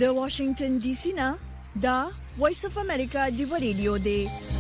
د واشنگټن ډي سي نه دا وایس اف امریکا دی ریډیو دی.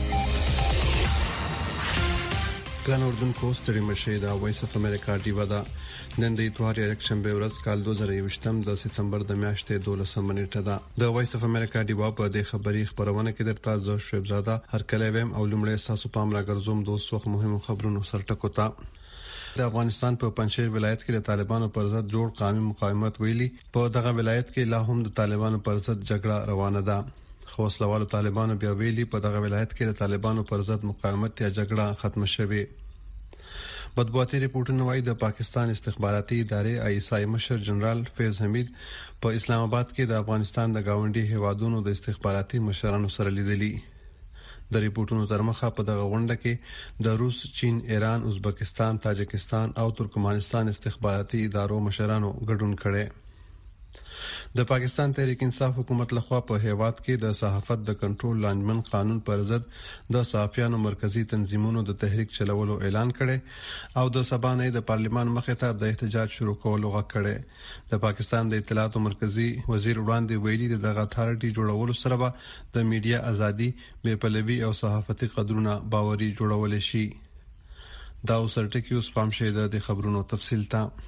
ګران اردوونکو ستړي مشه دا وایس اف امریکا دی ودا نن د اتوار الیکشن به ورځ کال 2023 د سپتمبر د میاشتې 12 منېټه ده. د وایس اف امریکا دی په د خبري خبرونه کې درته زو شعیب زاده هر کله ویم او لمړی تاسو پام راګرځوم دوه مهمو خبرونو سره ټکوتا. د افغانستان په پنځیر ولایت کې د طالبانو پر ضد جوړ قومي مقاومت ویلي په دغه ولایت کې لا هم د طالبانو پر ضد جګړه روانه ده. خو وسلوالو طالبانو بیا ویلي په دغه ولایت کې د طالبانو پر ضد مقاومت یا جګړه ختم شوه. مطبوعاتي ریپورتونه وايي د پاکستان استخباراتي ادارې آی مشر جنرال فیض حمید په اسلام آباد کې د افغانستان د گاونډي هیوادونو د استخباراتي مشرانو سره لیدلي. د ریپورتونو تر مخه په دغه غونډه کې د روس، چین، ایران، ازبکستان، تاجکستان او ترکمنستان استخباراتي ادارو مشرانو ګډون کړي. د پاکستان تحریک انصاف حکومت لخوا په هیواد کې د صحافت د کنټرول لاندمن قانون پر ضد د صحافیانو مرکزی تنظیمونو د تحریک چلولو اعلان کړي او د سبانه د پارلیمان مخې ته د احتجاج شروع کولو غږ کړي. د پاکستان د اطلاعات مرکزی وزیر وړاندې ویلي دغه اتھارټي جوړولو سره به د میډیا ازادي، بې پلوي او صحافتي قدرونه باوري جوړول شي. دا اوسرټکی اوس پام شه د خبرونو تفصیل ته.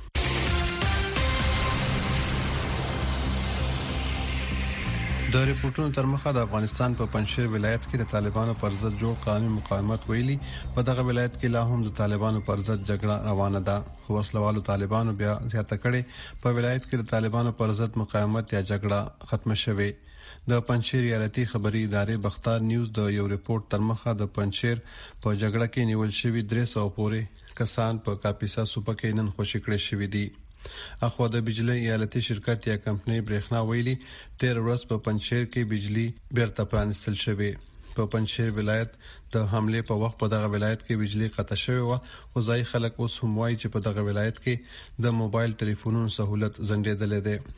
د ریپورتونو تر مخه د افغانستان په پنځیر ولایت کې د طالبانو پر ضد جوړ قومي مقاومت ویلي په دغه ولایت کې لا هم د طالبانو پر ضد جګړه روانه ده. خو وسلوالو طالبانو بیا زیاته کړي په ولایت کې د طالبانو پر ضد مقاومت یا جګړه ختم شوه. د پنځیر یالتي خبري ادارې بختار نیوز د یو ریپورت تر مخه د پنځیر په جګړه کې نیول شوی 300 پورې کسان په کاپیسا صوبه کې نن خوشی کړي شوی دي. اخو د بجلی ایالتي شرکت یا کمپنۍ برېښنا ویلي 13 ورځ په پنځیر کې بجلی بیرته پرانستل شوې. په پنځیر ولایت د حمله په وخت په دغه ولایت کې بجلی قطع شوې و. خو ځای خلک اوس هم وایي چې په دغه ولایت کې د موبایل ټلیفونونو سہولت زندېدلې ده.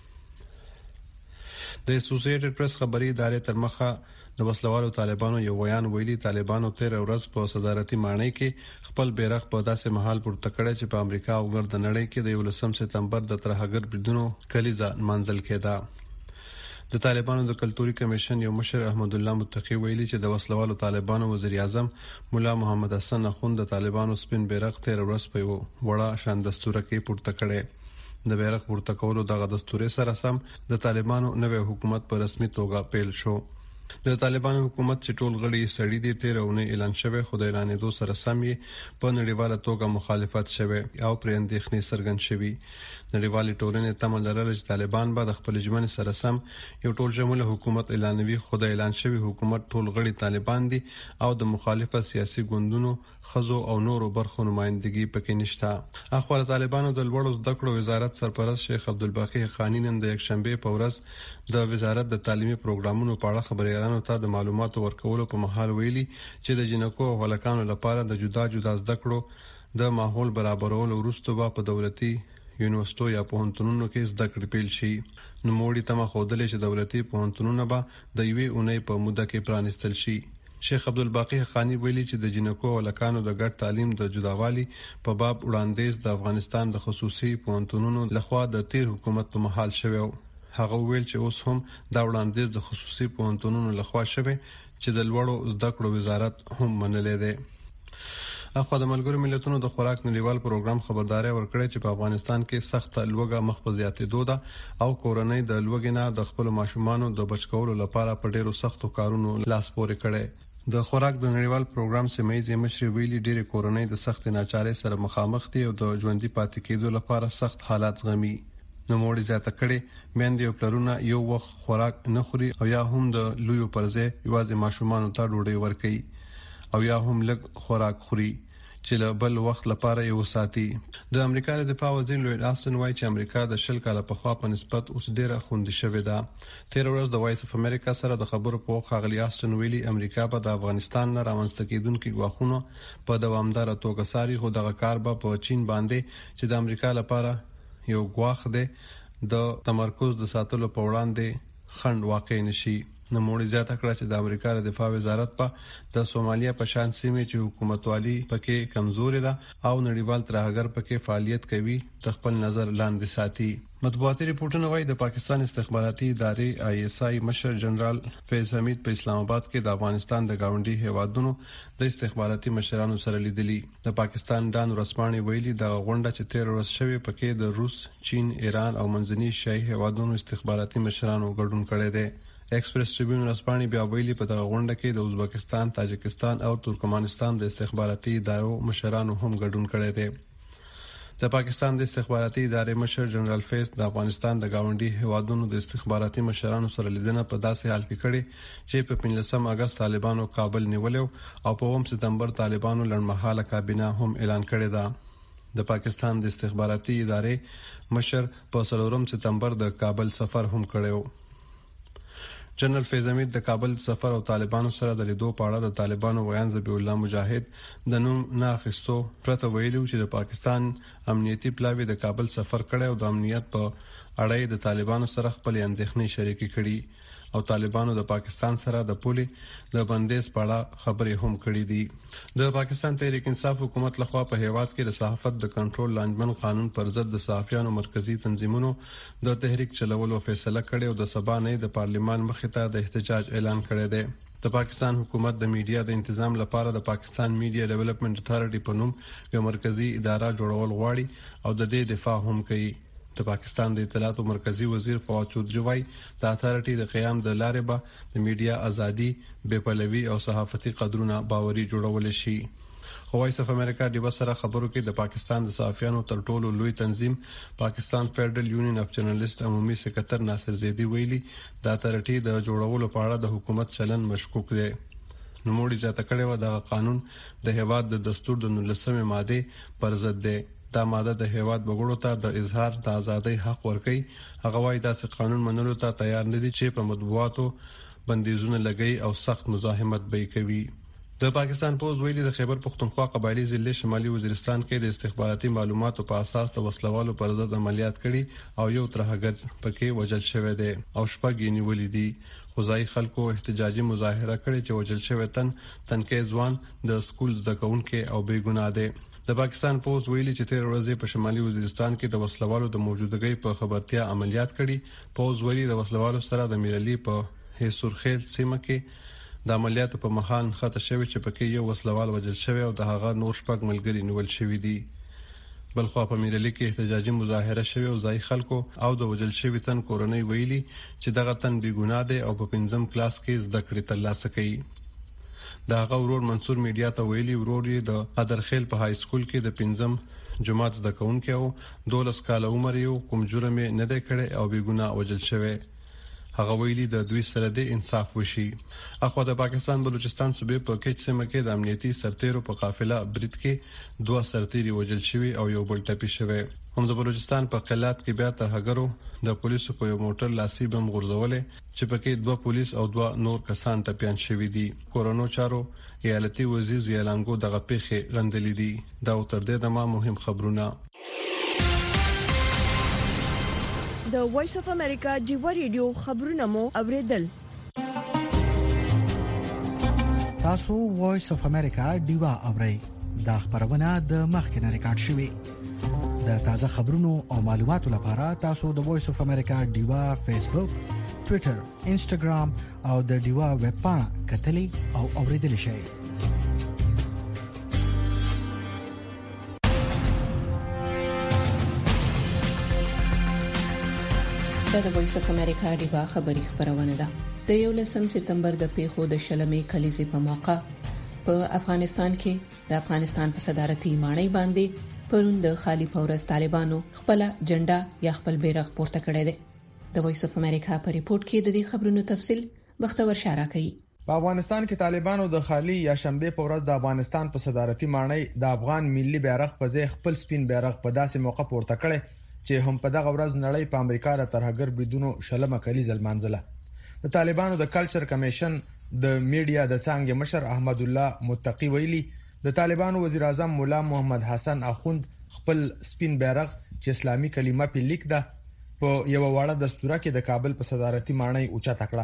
د اسوسییټډ پریس خبري ادارې تر مخه د وسلوالو طالبانو یو بیان ویلي طالبانو 13 ورځ په صدارتي مانۍ کې خپل بیرغ په داسې محل پورته کړی چې په امریکا او ګرد نړۍ کې د 11 سپتمبر د ترهګر بریدونو کلیزه منځل کېده. د طالبانو د کلتوري کمیشن یو مشر احمد الله متقی ویلي چې د وسلوالو طالبانو وزیر اعظم مولا محمد حسن اخوند د طالبانو سپین بیرغ 13 ورځ په وړه شان دستور کې پورته کړی. د بیرغ پورته کولو دغه دستور سره سم د طالبانو نوې حکومت په رسمي توګه پیل شو. د طالبانو حکومت چې ټول غړي سړي دي 13 اونۍ اعلان شوه خو د اعلانېدو سره سم یې په نړیواله توګه مخالفت شوه او پر اندېښنې څرګند شوی. نړیوالې ټولنې تمه لرله چې طالبان به د خپل ژمن سره سم یو ټول شموله حکومت اعلانوي. خو د اعلان شوی حکومت ټول غړي طالبان دي او د مخالفت سیاسي ګوندونو خزو او نورو برخو نمائندګي پکې نشته. اخو طالبانو د لوړو زده کړو وزارت سرپرست شیخ عبدالباقی حقانی نن د یکشنبه په ورځ د وزارت د تعلیمي پروګرامونو په اړه خبريالانو ته د معلوماتو ورکولو په محل ویلي چې د جنکو او هلکانو لپاره د جدا جدا زده کړو د ماحول برابرولو وروسته به په دولتي یونیورسيټو یا پوهنتونونو کې زده کړې پیل شي. نو موړي تمه خوده چې دولتي پوهنتونونه به د یوې اونۍ په موده کې پرانستل شي. شیخ عبدالباقی حقانی ویلي چې د جنکو او هلکانو د ګډ تعلیم د جداوالي په باب وړاندیز د افغانستان د خصوصي پوهنتونونو لخوا د تیر حکومت په محل شوی. هغه ویل چې اوس هم دا وړاندیز د خصوصي پوهنتونونو لخوا شوی چې د لوړو زده کړو وزارت هم منلې ده. اخو د ملګرو ملتونو د خوراک نړیوال پروګرام خبرداري ورکړې چې په افغانستان کې سخت لوږه مخ په زیاتېدو ده او کورنۍ د لوږې نه د خپل ماشومانو د بچ کولو لپاره په ډیرو سختو کارونو لاس پورې کړي. د خوراک د نړیوال پروګرام سیمایي مشر ویلي ډېر کورنۍ د سخت ناچارۍ سره مخامخ دي او د ژوندۍ پاتې کېدو لپاره سخت حالات زغمي. نو موړي زیاته کړي میندې او پلرونه یو وخت خوراک نه خوري او یا هم د لویو پرځه یوازې ماشومانو ته ډوډۍ ورکوي او یا هم لږ خوراک خوري چې له بل وخت لپاره یو ساتي. د امریکا د دفاع وزیر لوید آستن وایي چې امریکا د شل کاله په خوا په نسبت اوس ډیره خوندي شوې ده. 13 ورځ د وایس اف امریکا سره د خبرو په خاغلی آستن ویلي امریکا به د افغانستان نه راوستل کېدونکو غواخونو په دوامدار توګه ساري خو دغه کار به په چین باندې چې د امریکا لپاره یو غواخ ده د تمرکز د ساتلو په وړاندې خند واقع نشي. نوموړي زیاته کړه چې د امریکا د دفاع وزارت په د سومالیا په شان سیمې چې حکومتوالي پکې کمزوري ده او نړیوال ترهګر پکې فعالیت کوي خپل نظر لاندې ساتي. مطبوعاتي ریپورتونه وايي د پاکستان استخباراتي ادارې ISI مشر جنرال فیض حمید په اسلام آباد کې د افغانستان د گاونډي هیوادونو د استخباراتي مشرانو سره لیدلي. د پاکستان ډان رسماني ویلي د غونډه چې 13 ورځې شوی پکې د روس، چین، ایران او منځني ایشیا هیوادونو استخباراتي مشرانو ګډون کړی دی. ایکسپریس ټریبیون رسماني بیا ویلي په دغه غونډه کې د ازبکستان، تاجکستان او ترکمنستان د استخباراتي ادارو مشرانو هم ګډون کړی دی. د پاکستان د استخباراتي ادارې مشر جنرال فیض د افغانستان د گاونډي هیوادونو د استخباراتي مشرانو سره لیدنه په داسې حال کې کړې چې په 15 اگست طالبانو کابل نیولیو او په 9 سپتمبر طالبانو لړمحاله کابینه هم اعلان کړې ده. د پاکستان د استخباراتي ادارې مشر په 4 سپتمبر د کابل سفر هم کړو. جنرال فیض حمید د کابل سفر او طالبانو سره د لیدو په اړه د طالبانو ویان ذبیح الله مجاهد د نوم نه اخیستو پرته ویلو چې د پاکستان امنیتي پلاوی د کابل سفر کړي او د امنیت په اړه د طالبانو سره خپل اندېښنې شریکې کړي او طالبانو د پاکستان سره د پولې د بندیز په اړه خبرې هم کړې دي. د پاکستان تحریک انصاف حکومت لخوا په هیواد کې د صحافت د کنټرول لانجمن قانون پر ضد د صحافیانو مرکزی تنظیمونو د تحریک چلولو فیصله کړې او د سبا نه د پارلیمان مخې ته د احتجاج اعلان کړی دی. د پاکستان حکومت د میډیا د تنظیم لپاره د پاکستان میډیا ډیولپمنٹ اتھارټي په نوم یو مرکزی اداره جوړول غواړي او د دې دفاع هم کوي. د پاکستان د اطلاعات مرکزی وزیر فواد چودري وايي د اتھارټي د قیام د لارې به د میډیا ازادي، بې پلوي او صحافتي قدرونه باوري جوړول شي. وایس اف امریکا د وسره خبرو کې د پاکستان د صحافیانو تر ټولو لوی تنظیم پاکستان فدرل یونین اف جرنالست عمومي سکرټر ناصر زیدی ویلي د اتھارټي د جوړولو په اړه د حکومت چلن مشکوک دی. نوموړي ځاته کړي و د قانون د هیواد د دستور د 19 ماده پر ضد دی. دا ماده د هیواد بغړو ته د اظهار د ازادۍ حق ورکوي. هغه وايي داسې قانون منلو ته تیار نه دي چې په مطبوعاتو بندیزونه لګي او سخت مزاحمت به کوي. د پاکستان پوز ویلي د خیبر پختونخوا قبایلی ضلع شمالي وزیرستان کې د استخباراتي معلوماتو په اساس د وسلوالو پر ضد عملیات کړي او یو ترهګر پکې وژل شوی دی او شپږ یې نیولې دي. خوځای خلکو احتجاجي مظاهره کړې چې وژل شوی تنکي ځوان د سکول زده کوونکي او بې ګناه دی. د پاکستان پوز ویلي چې 13 ورځې په شمالي وزیرستان کې د وسلوالو د موجودګۍ په خبرتیا عملیات کړي. پوز ویلي د وسلوالو سره د میرلی په هیسورخیل سیمه کې د عملیاتو په مهال خطا شوی چې پکې یو وسلوال وژل شوی او د هغه نور شپږ ملګري نیول شوی دي. بلخوا په میرلی کې احتجاجي مظاهره شوی او ځای خلکو او د وژل شوی تن کورنۍ ویلي چې دغه تن بې ګناه دی او په 5م کلاس کې زده کړې ترلاسه کوي. د هغه ورور منصور میډیا ته ویلي ورور یې د قدرخیل په های سکول کې د 5م جماعت زده کوونکی او 12 کاله عمر یو کوم جرم نه دی کړی او بې ګناه وژل شوی. هغه ویلي د دوی سره د انصاف وشي. اخو د پاکستان بلوچستان صوبې په کچ سیمه کې د امنیتي سرتیرو په قافله برید کې 2 سرتیري وژل شوی او یو بل ټپي شوی. هم د بلوچستان په قلات کې بیا ترهګرو د پولیسو په یو موټر لاسي بم غورځولې چې پکې 2 پولیس او 2 نور کسان ټپيان شوی دي. کورونو چارو ایالتي وزیر زیلانګو دغه پیښه غندلې دي. دا تر دې دمه مهم خبرونه. د وایس اف امریکا ډیو ریډیو خبرونه مو اوریدل. تاسو وایس اف امریکا ډیو اورئ. دا خبرونه د مخکنه ریکارډ شوی. د تازه خبرونو او معلوماتو لپاره تاسو د وایس اف امریکا ډیو فیسبوک، ټوئیټر، انسټاګرام او د ډیو ویب پاڼه کتلی او اوریدل شئ. د وایس اف امریکا ډیوا خبری خبرونه ده. د 11 سپتمبر د پیښو د شلمې کلیزې په موقع په افغانستان کې د افغانستان په صدارتي ماڼۍ باندې پرون د خالی پورس طالبانو خپل جنډا یا خپل بیرغ پورته کړی دی. د وایس اف امریکا په ریپورت کې د دې خبرونو تفصیل بختور شارع کړي. په افغانستان کې طالبانو د خالی یا شنبه په ورځ د افغانستان په صدارتي ماڼۍ د افغان ملي بیرغ په ځای خپل سپین بیرغ په داسې موقع پورته کړی چې هم په دغه ورځ نړۍ په امریکا را ترهګر بریدونو شلمه کلیزه لمانځله. د طالبانو د کلچر کمیشن د میډیا د څنګه مشر احمد الله متقی ویلي د طالبانو وزیر اعظم مولا محمد حسن اخوند خپل سپین بیرغ چې اسلامي کلمه په لیک ده په یو وړه دستوره کې د کابل په صدارتي ماڼۍ اوچا تکړه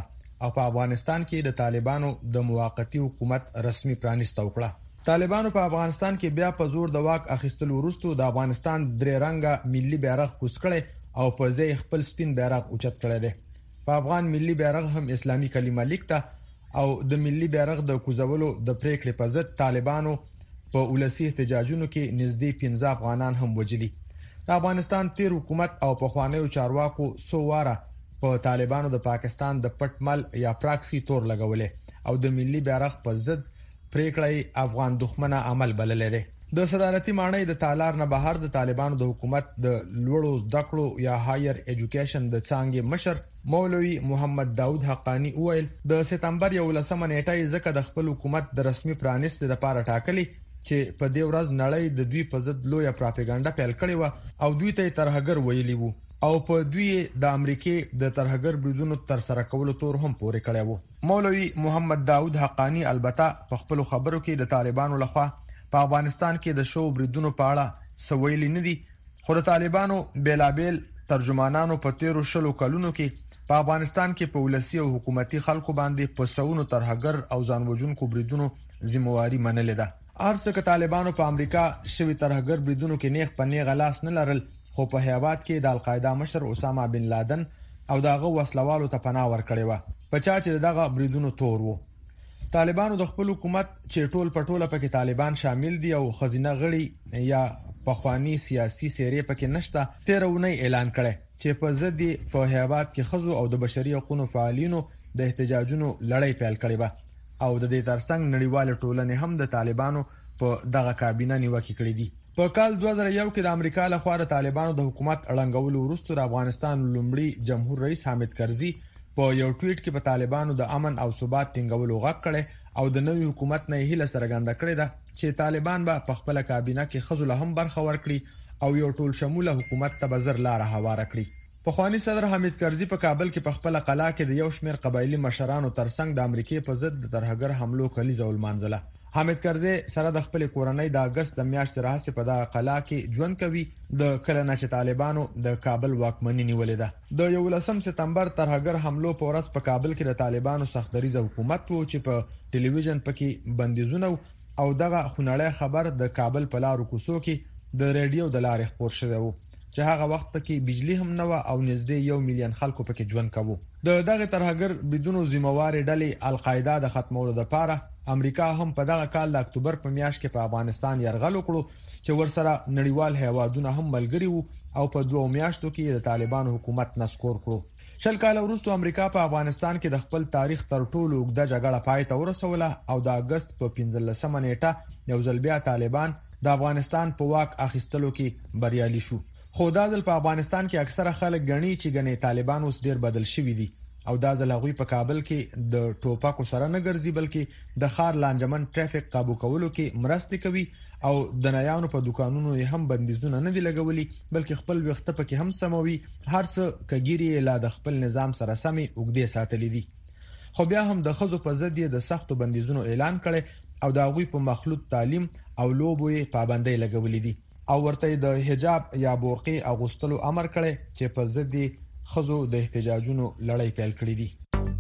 او په افغانستان کې د طالبانو د موقتی حکومت رسمي پرانیسته وکړه. طالبانو په افغانستان کې بیا په زور د واک اخیستلو وروسته د افغانستان درې رنګه ملي بیرغ کوز کړي او په ځای خپل سپین بیرغ اوچت کړی دی. په افغان ملي بیرغ هم اسلامي کلمه لیکته او د ملي بیرغ د کوزولو د پریکړې په ضد طالبانو په ولسی احتجاجونو کې نږدې 15 افغانان هم وجلي. د افغانستان تیر حکومت او په خوانیو چارواکو سو واره په طالبانو د پاکستان د پټمل یا پراکسی تور لګولې او د ملي بیرغ په ضد پریکړې افغان دښمنه عمل بللې ده. د صدارتي ماڼۍ د تالار نه بهر د طالبانو د حکومت د لوړو زده کړو یا هایر ایجوکیشن د څانګې مشر مولوی محمد داود حقانی وویل د سپتمبر 11 نیټه ځکه د خپل حکومت د رسمي پرانیست لپاره ټاکلي چې په دې ورځ نړۍ د دوی په ضد لویه پروپاګاندا پیل کړې و او دوی ته ترهګر ویلي وو او په دوی د امریکای د ترهګر بریدونو تر سره کولو تور هم پورې کړی وو. مولوی محمد داود حقانی البته په خپل خبرو کې د طالبانو لخوا په افغانستان کې د شو بریدونو په اړه سویل نه دي، خو د طالبانو بیلابل ترجمانانو په 13 کلونو کې په افغانستان کې په ولسی او حکومتي خلکو باندې په سونو ترهګر او ځانوژونکو بریدونو ذمہواری منلې ده. ارڅه طالبانو په امریکا شوی ترهګر بریدونو کې نیغ په نیغ لاس نه لرل، خو په هیواد کې د القاعده مشر اسامه بن لادن او دغه وسلوالو ته پناه ورکړې و په چا چې دغه بریدونو تور وو. طالبانو د خپل حکومت چې ټول پټوله پکې طالبان شامل دي او خزینه غړي یا پخوانی سیاسي سیرې پکې نشته 13 اعلان کړي چې په ضد په هیواد کې خزو او د بشري حقوقو فعالینو د احتجاجونو لړۍ پیل کړې و او د دې ترڅنګ نړیوال ټولنې هم د طالبانو په دغه کابینه نیوکه کړې دي. په کال 2001 کې د امریکا لخوا د طالبانو د حکومت اړنګولو وروسته د افغانستان لومړي جمهور رئیس حامد کرزي په یو ټویټ کې په طالبانو د امن او ثبات ټینګولو غږ کړي او د نوي حکومت نه هیله څرګنده کړې ده چې طالبان به په خپل کابینه کې خزو له هم برخه ورکړي او یو ټول شموله حکومت ته بزر لار هواره کړي. په خواني صدر حامد کرزي په کابل کې په خپل قلا کې د یو شمېر قبایلی مشرانو ترڅنګ د امریکای په ضد د ترهګر حملو کلیزه ولمانځله. حامد کرزي سره د خپل کورنۍ د اگست د میاشتې راهیسې په دغه قلا کې ژوند کوي د کله نه چې طالبانو د کابل واکمنۍ نیولې ده. د 11 سپتمبر ترهګر حملو په ورځ په کابل کې د طالبانو سختدریزه حکومت وو چې په ټلویزیون پکې بندیزونه او دغه خونړی خبر د کابل په لارو کوڅو کې د ریډیو د لارې خبر شوی وو چې هغه وخت پکې بجلی هم نه و او نږدې 1 میلیون خلکو پکې ژوند کاوه. د دغه ترهګر بدون ذمہوار ډلې القاعده د ختمولو لپاره امریکا هم په دغه کال د اکتوبر په میاشت کې په افغانستان یرغل وکړو چې ورسره نړیوال هیوادونه هم ملګري وو او په 2 میاشتو کې د طالبانو حکومت نسکور کړو. شل کال وروسته امریکا په افغانستان کې د خپل تاریخ تر ټولو اوږده جګړه پای ته ورسوله او د اگست په 15 نیټه یو ځل بیا طالبان د افغانستان په واک اخیستلو کې بریالي شو. خو دا ځل په افغانستان کې اکثره خلک غني چې غني طالبان اوس ډیر بدل شوي دي او دا ځل هغوی په کابل کې د ټوپکو سره نه ګرځي بلکې د ښار لانجمن ټریفیک قابو کولو کې مرستې کوي او د نایانو په دکانونو یې هم بندیزونه نه دي لګولي بلکې خپل وخت پکې هم سموي، هر څه کګيري لا د خپل نظام سره سمي وګدي ساتلې دي. خو بیا هم د خزو په ضد د سختو بندیزونو اعلان کړي او دا غوي په مخلوط تعلیم او لوبوي پابندۍ لګولې دي او ورته د حجاب یا بورقي اغوستلو امر کړي چې په ضد خزو د احتجاجونو لړۍ پیل کړې دي.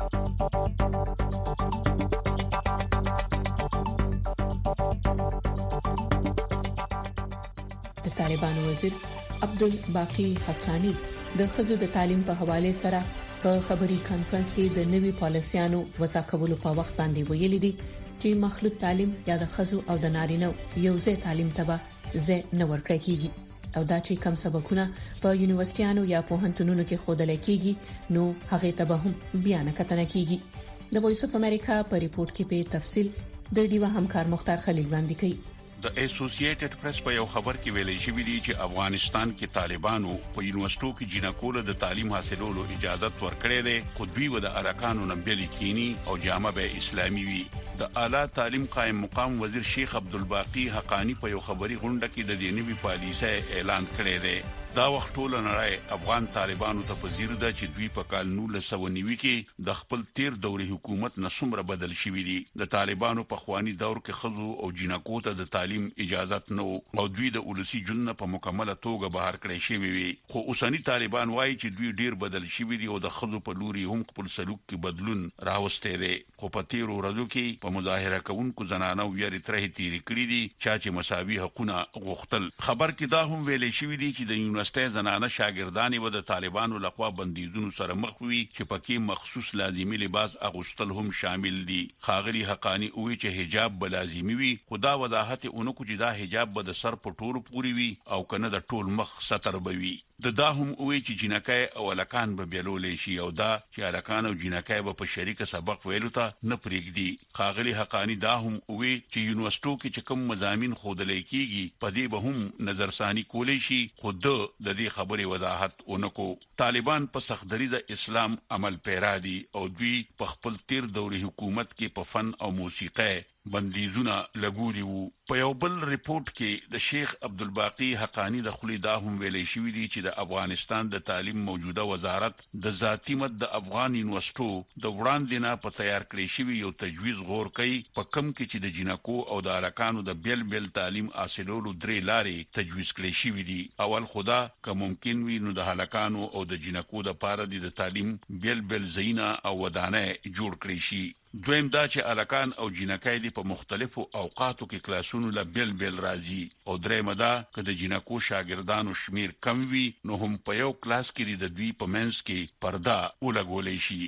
د طالبانو وزیر عبدالباقی حقانی د خزو د تعلیم په حواله سره په خبري کانفرنس کې د نوي پالیسیانو وضع کولو په وخت باندې ویلي دي چې مخلوط تعلیم یا د خزو او د نارینه یو ځای تعلیم ته زه نه ورکړی کیږي او دا چې کم سبقونه په یونیورسيټانو یا پوهنتونونو کې خودل کیږي نو هغه ته به هم بیان کتنه کیږي. د وایس اف امریکا په ریپورت کې په تفصیل د ډیوا همکار مختار خلیل وړاندې کوي. د اسوسییټډ پریس په یو خبر کې ویلي شوی دی چې افغانستان کې طالبانو په یونیورسيټو کې جنکول د تعلیم حاصلولو اجازه ورکړې ده خو دوی و د ارکانو نه بیل کینی او جامه به اسلامي وي. د اعلی تعلیم قائم مقام وزیر شیخ عبدالباقی حقانی په یو خبري غونډه کې د دې نوي پالیسۍ اعلان کړی دی. دا وخت ټول نړۍ افغان طالبانو ته پذیر ده چې دوی په کال 1990 کې د خپل تیر دوري حکومت نسمره بدل شوی دي. د طالبانو په خواني دور کې خزو او جنکو ته د تعلیم اجازه نه او دوی د ولسی جن په مکمله توګه بهر کړی شوی وي خو اوسنی طالبان وایي چې دوی ډیر بدل شوی دي او د خزو په لوري هم خپل سلوک کې بدلون راوسته دي خو په تیرو ورځو کې په مظاهره کوونکو زنانو یې ترې تیری کړی دي چې مساوي حقوقونه غوښتل خبر کې دا هم ویلې شوی دي چې د یونیورسيټي زنانه شاګردانې و د طالبانو لخوا بندیزونو سره مخ وي چې پکې مخصوص لازمي لباس اغوستل هم شامل دي خاغلی حقانی وی چې حجاب به لازمي وي خدا وضاحت اونکو چې دا حجاب به د سر په ټورو پوری وي او کنه د ټول مخ ستر بوي دا هم وی چې جنکای او الکان به بیلولې شي او دا چې الکان او جنکای به په شریکه سبق ویلو ته نه پریږدي خاغلی حقانی دا هم وی چې یونیورسيټو کې کوم مضامین خودلې کیږي په دې به هم نظرثانی کولی شي خود د دې خبرې وضاحت اونکو طالبان په سختدري د اسلام عمل پیرا دي او دوی په خپل تیر دوري حکومت کې په فن او موسیقي بندیزونه لګولي وو په یو بل ریپورت کې د شیخ عبدالباقی حقانی د خلی دا هم ویلې شوې دي چې د افغانستان د تعلیم موجوده وزارت د ذاتی مد د افغان یونیورسيټو د وړاندې نه په تیار کړی شوی یو تجویز غور کوي په کم کې چې د جنکو او د الکانو د بیل تعلیم حاصلولو درې لارې تجویز کړی شوی دي اول خدا که ممکن وي نو د الکانو او د جنکو د پاره د تعلیم بیل زینا او ودانه جوړ کړی شي دویم دا چې الکان او جنکای دي په مختلفو اوقاتو کې کلاسونو له بیل راځي او درېم دا چې د جنکو شاګردانو شمیر کم وي نو هم په یو کلاس کې د دوی په منځ کې پرده ولګولې شي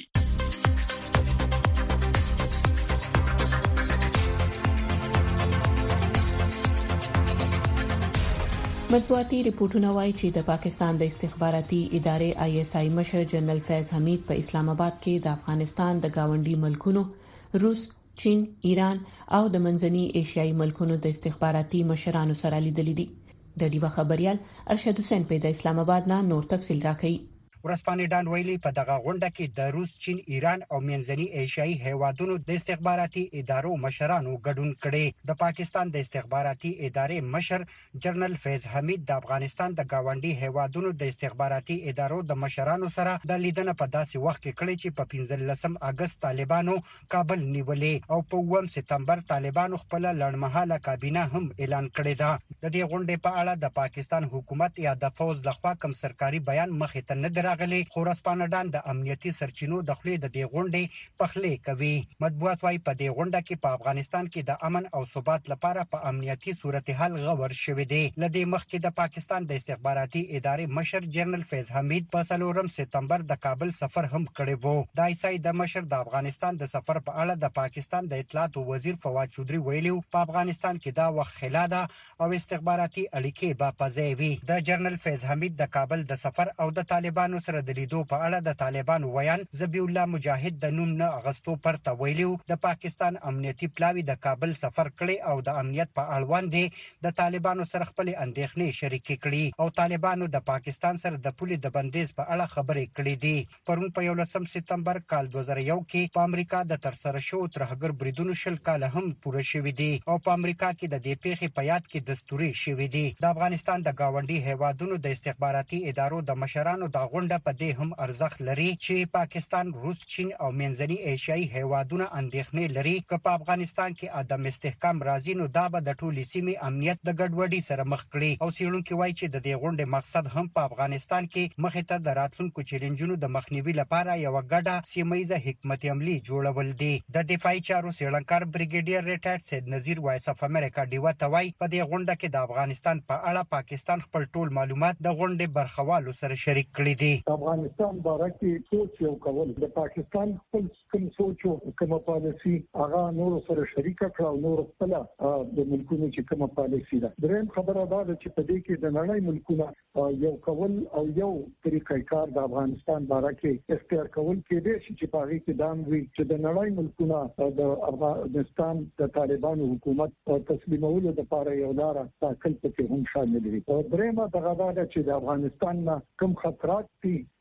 مطبوعاتي ریپورتونه وايي چې د پاکستان د استخباراتي ادارې ISI مشر جنرال فیض حمید په اسلام آباد کې د افغانستان د گاونډي ملکونو روس، چین، ایران او د منځني ایشیایي ملکونو د استخباراتي مشرانو سره لیدلي دي. د ډیوه خبريال ارشد حسین په د اسلام آباد نه نور تفصیل راکړي. ورسپانې ډان ویلي په دغه غونډه کې د روس، چین، ایران او منځني ایشیایي هیوادونو د استخباراتي ادارو مشرانو ګډون کړي. د پاکستان د استخباراتي ادارې مشر جنرال فیض حمید د افغانستان د گاونډي هیوادونو د استخباراتي ادارو د مشرانو سره د لیدنه په داسې وخت کې کړي چې په 15 اگست طالبانو کابل نیولې او په 1 سپتمبر طالبانو خپل لړمحاله کابینه هم اعلان کړی ده. د دې غونډې په اړه د پاکستان حکومت یا د فوز لخوا کوم سرکاري بیان مخې ته نه راغلی خو ورسپانډان د امنیتي سرچینو د خلې د دې غونډې پخلې کوي. مطبوعات وايي په دې غونډه کې په افغانستان کې د امن او ثبات لپاره په امنیتي صورتحال غور شوې دي. لدې مخکې د پاکستان د استخباراتي ادارې مشر جنرال فیض حمید په 4 سپتمبر د کابل سفر هم کړی وو. د ISI د مشر د افغانستان د سفر په اړه د پاکستان د اطلاعات وزیر فواد چودري ویلي په افغانستان کې دا وخت خلاده او استخباراتي اړیکې با پځې وي. د جنرال فیض حمید د کابل د سفر او د طالبانو سره د لیدو په اړه د طالبانو ویان ذبیح الله مجاهد د نوم نه اغستو پرته ویلو د پاکستان امنیتي پلاوی د کابل سفر کړي او د امنیت په اړوند د طالبانو سره خپل اندېښنې شریکې کړي او طالبانو د پاکستان سره د پولي د بندیز په اړه خبرې کړې دي. پرون په 11 سپتمبر کال 2001 کې په امریکا د ترسره شو ترهګر بریدونو شل کال هم پوره شوې دي او په امریکا کې د دې پیښې په یاد کې دستوري شوې دي. د افغانستان د گاونډي هیوادونو د استخباراتي ادارو د مشرانو د غونډه په دې هم ارزښت لري چې پاکستان، روس، چین او منځني ایشیایي هیوادونه اندېښنې لري چې په افغانستان کې عدم استحکام راځي نو دا به د ټولې سیمې امنیت د ګډوډۍ سره مخ کړي. او څېړونکي وایي چې د دې غونډې مقصد هم په افغانستان کې مخې ته د راتلونکو چیلنجونو د مخنیوي لپاره یو ګډه سیمه‌یزه حکمت عملي جوړول دي. د دفاعي چارو څېړنکار بریګیډیر ریټایرډ سید نذیر وایس اف امریکا ډیوا ته وایي په دې غونډه کې د افغانستان په اړه پاکستان خپل ټول معلومات د غونډې برخوالو سره شریک کړي دي. افغانستان باره کې سوچ یو کول د پاکستان خپل کوم سوچ او کوم پالیسي هغه نور سره شریک کړه او نور خپل د ملکونو چې کوم پالیسي ده. دریم خبره ده چې په دې کې د نړۍ ملکونه یو کول او یو طریقې کار د افغانستان باره کې اختیار کول کې دي چې په هغه کې دام وي چې د نړۍ ملکونه د افغانستان د طالبانو حکومت تسلیمولو لپاره یو لار ټاکل پکې هم شامل دي. دریم دا چې د افغانستان کوم خطرات دي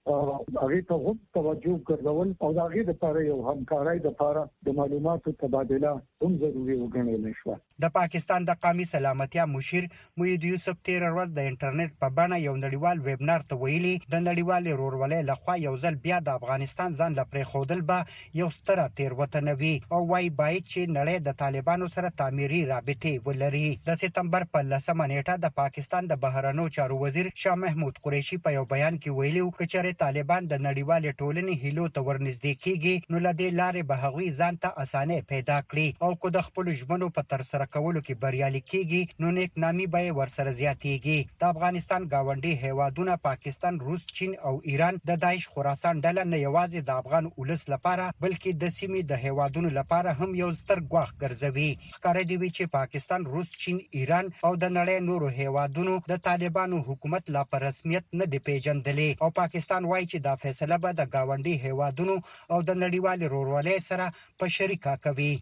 هغه ته هم توجه ګرځول او د هغه لپاره یو همکارۍ لپاره د معلوماتو تبادله هم ضروري وګڼل شو. د پاکستان د قومي سلامتیا مشیر موحد یوسف تیر ورځ د انټرنیټ په بڼه یو نړیوال ویبنار ته ویلي د نړیوال رورولۍ لخوا یو ځل بیا د افغانستان ځان لپاره خودل به یو ستره تیروتنه وي او وايي باید چې نړۍ د طالبانو سره تعمیري رابطې ولري. د سپتمبر په 10 نیټه د پاکستان د بهرنیو چارو وزیر شاه محمود قریشي په یو بیان کې ویلي چې طالبان د نړیوال ټولنې هیلو ته ورنږدې کیږي نو لدې لارې به هغوی ځان ته اسانه پیدا کړي او کو د خپل ژوندو په تر سره کولو کې بریالي کیږي نو نیک نامي به ورسره زیاتېږي. د افغانستان گاونډي هیوادونه پاکستان، روس، چین او ایران د داعش خراسان ډله نه یوازې د افغان ولس لپاره بلکې د سیمې د هیوادونو لپاره هم یو ستر ګواښ ګرځوي. ښکاره دی چې پاکستان، روس، چین، ایران او د نړۍ نورو هیوادونو د طالبانو حکومت لا په رسمیت نه دی پیژندلې او پاکستان وايي چې دا فیصله به د گاونډي هیوادونو او د نړیوال رورولۍ سره په شریکه کوي.